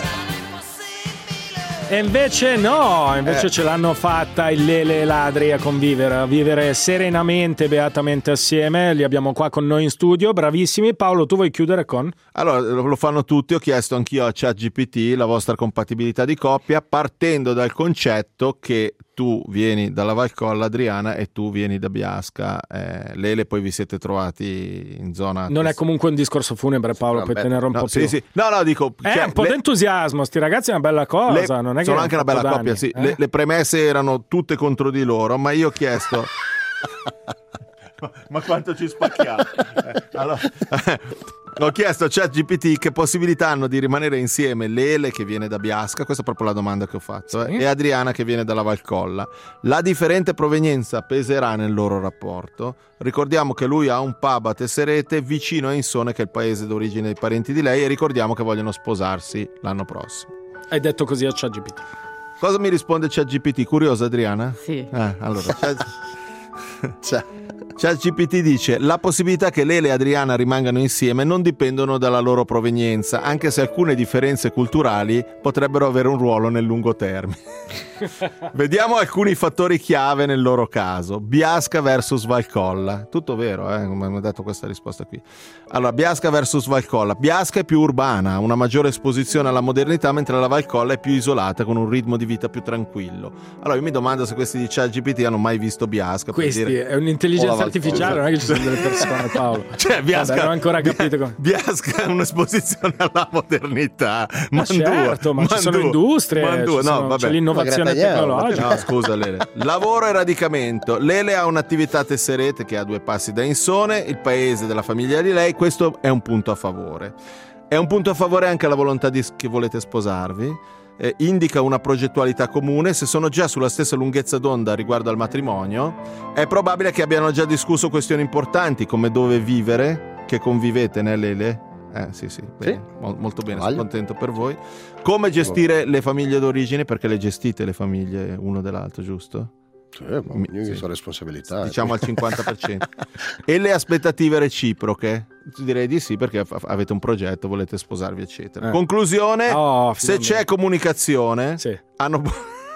E invece no, invece Eh. ce l'hanno fatta il Lele e l'Adri a convivere, a vivere serenamente, beatamente assieme. Li abbiamo qua con noi in studio, bravissimi. Paolo, tu vuoi chiudere con? Allora, lo lo fanno tutti, ho chiesto anch'io a ChatGPT la vostra compatibilità di coppia, partendo dal concetto che tu vieni dalla Valcolla, Adriana, e tu vieni da Biasca. Eh, Lele, poi vi siete trovati in zona... Non è comunque un discorso funebre, Paolo, puoi Beh, tenerlo un no, po' sì, più. sì. No, no, dico... Eh, cioè, un po' le- d'entusiasmo, sti ragazzi è una bella cosa, le- non è che sono hanno anche una fatto bella danni, coppia, sì. eh? Le, le premesse erano tutte contro di loro, ma io ho chiesto... ma, ma quanto ci spacchiamo. Eh, allora, eh, ho chiesto a ChatGPT che possibilità hanno di rimanere insieme Lele, che viene da Biasca, questa è proprio la domanda che ho fatto, eh, e Adriana, che viene dalla Valcolla. La differente provenienza peserà nel loro rapporto. Ricordiamo che lui ha un pub a Tesserete vicino a Insone, che è il paese d'origine dei parenti di lei, e ricordiamo che vogliono sposarsi l'anno prossimo. Hai detto così a ChatGPT. Cosa mi risponde ChatGPT? Curiosa, Adriana? Sì. Eh, allora, Chat... ChatGPT dice: la possibilità che Lele e Adriana rimangano insieme non dipendono dalla loro provenienza, anche se alcune differenze culturali potrebbero avere un ruolo nel lungo termine. Vediamo alcuni fattori chiave nel loro caso. Biasca versus Valcolla. Tutto vero, eh? Come ho detto questa risposta qui. Allora, Biasca versus Valcolla. Biasca è più urbana, ha una maggiore esposizione alla modernità, mentre la Valcolla è più isolata, con un ritmo di vita più tranquillo. Allora, io mi domando se questi di ChatGPT hanno mai visto Biasca. Questi dire... è un'intelligenza artificiale, non è che ci sono delle persone, Paolo. Cioè, Biasca, Vabbè, non ho ancora capito come. Biasca è un'esposizione alla modernità. Ma Mandua, certo, ma mandua, ci sono industrie, mandua, ci no, sono, vabbè. c'è l'innovazione tecnologica. No, scusa Lele. Lavoro e radicamento. Lele ha un'attività a Tesserete, che ha due passi da Insone, il paese della famiglia di lei. Questo è un punto a favore. È un punto a favore anche la volontà di che volete sposarvi. Eh, indica una progettualità comune. Se sono già sulla stessa lunghezza d'onda riguardo al matrimonio, è probabile che abbiano già discusso questioni importanti come dove vivere, che convivete, né Lele? Eh sì sì, bene. Sì. Mol- molto bene, sono contento per voi. Come gestire le famiglie d'origine, perché le gestite le famiglie uno dell'altro, giusto? Sì, ma io che so responsabilità. Diciamo al cinquanta per cento. E le aspettative reciproche? Direi di sì, perché avete un progetto, volete sposarvi, eccetera. Eh. Conclusione, oh, se c'è comunicazione, sì. hanno...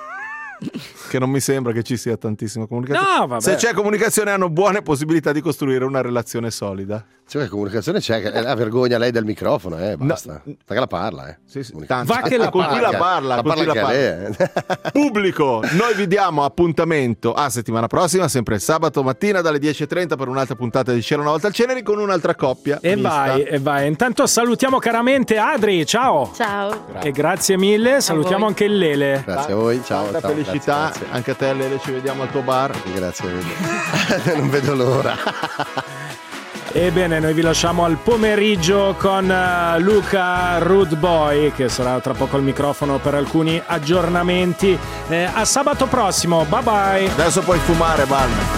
che non mi sembra che ci sia tantissima comunicazione. No, vabbè. Se c'è comunicazione hanno buone possibilità di costruire una relazione solida. Cioè, comunicazione c'è, la vergogna lei del microfono, eh, basta. No. Perché la parla, eh. Sì, sì. Va che la con chi la parla. parla, La con chi parla la parla. lei, eh. Pubblico, noi vi diamo appuntamento a settimana prossima, sempre il sabato mattina dalle dieci e trenta per un'altra puntata di C'era una volta al Ceneri con un'altra coppia E mista. vai, e vai. Intanto salutiamo caramente Adri, ciao. Ciao. E grazie mille, salutiamo voi. anche il Lele. Grazie a voi, ciao. Tanta ciao, felicità, grazie, grazie. anche a te Lele, ci vediamo al tuo bar. Grazie mille. Non vedo l'ora. Ebbene, noi vi lasciamo al pomeriggio con uh, Luca Rude Boy, che sarà tra poco al microfono per alcuni aggiornamenti. Eh, a sabato prossimo, bye bye. Adesso puoi fumare, Balma.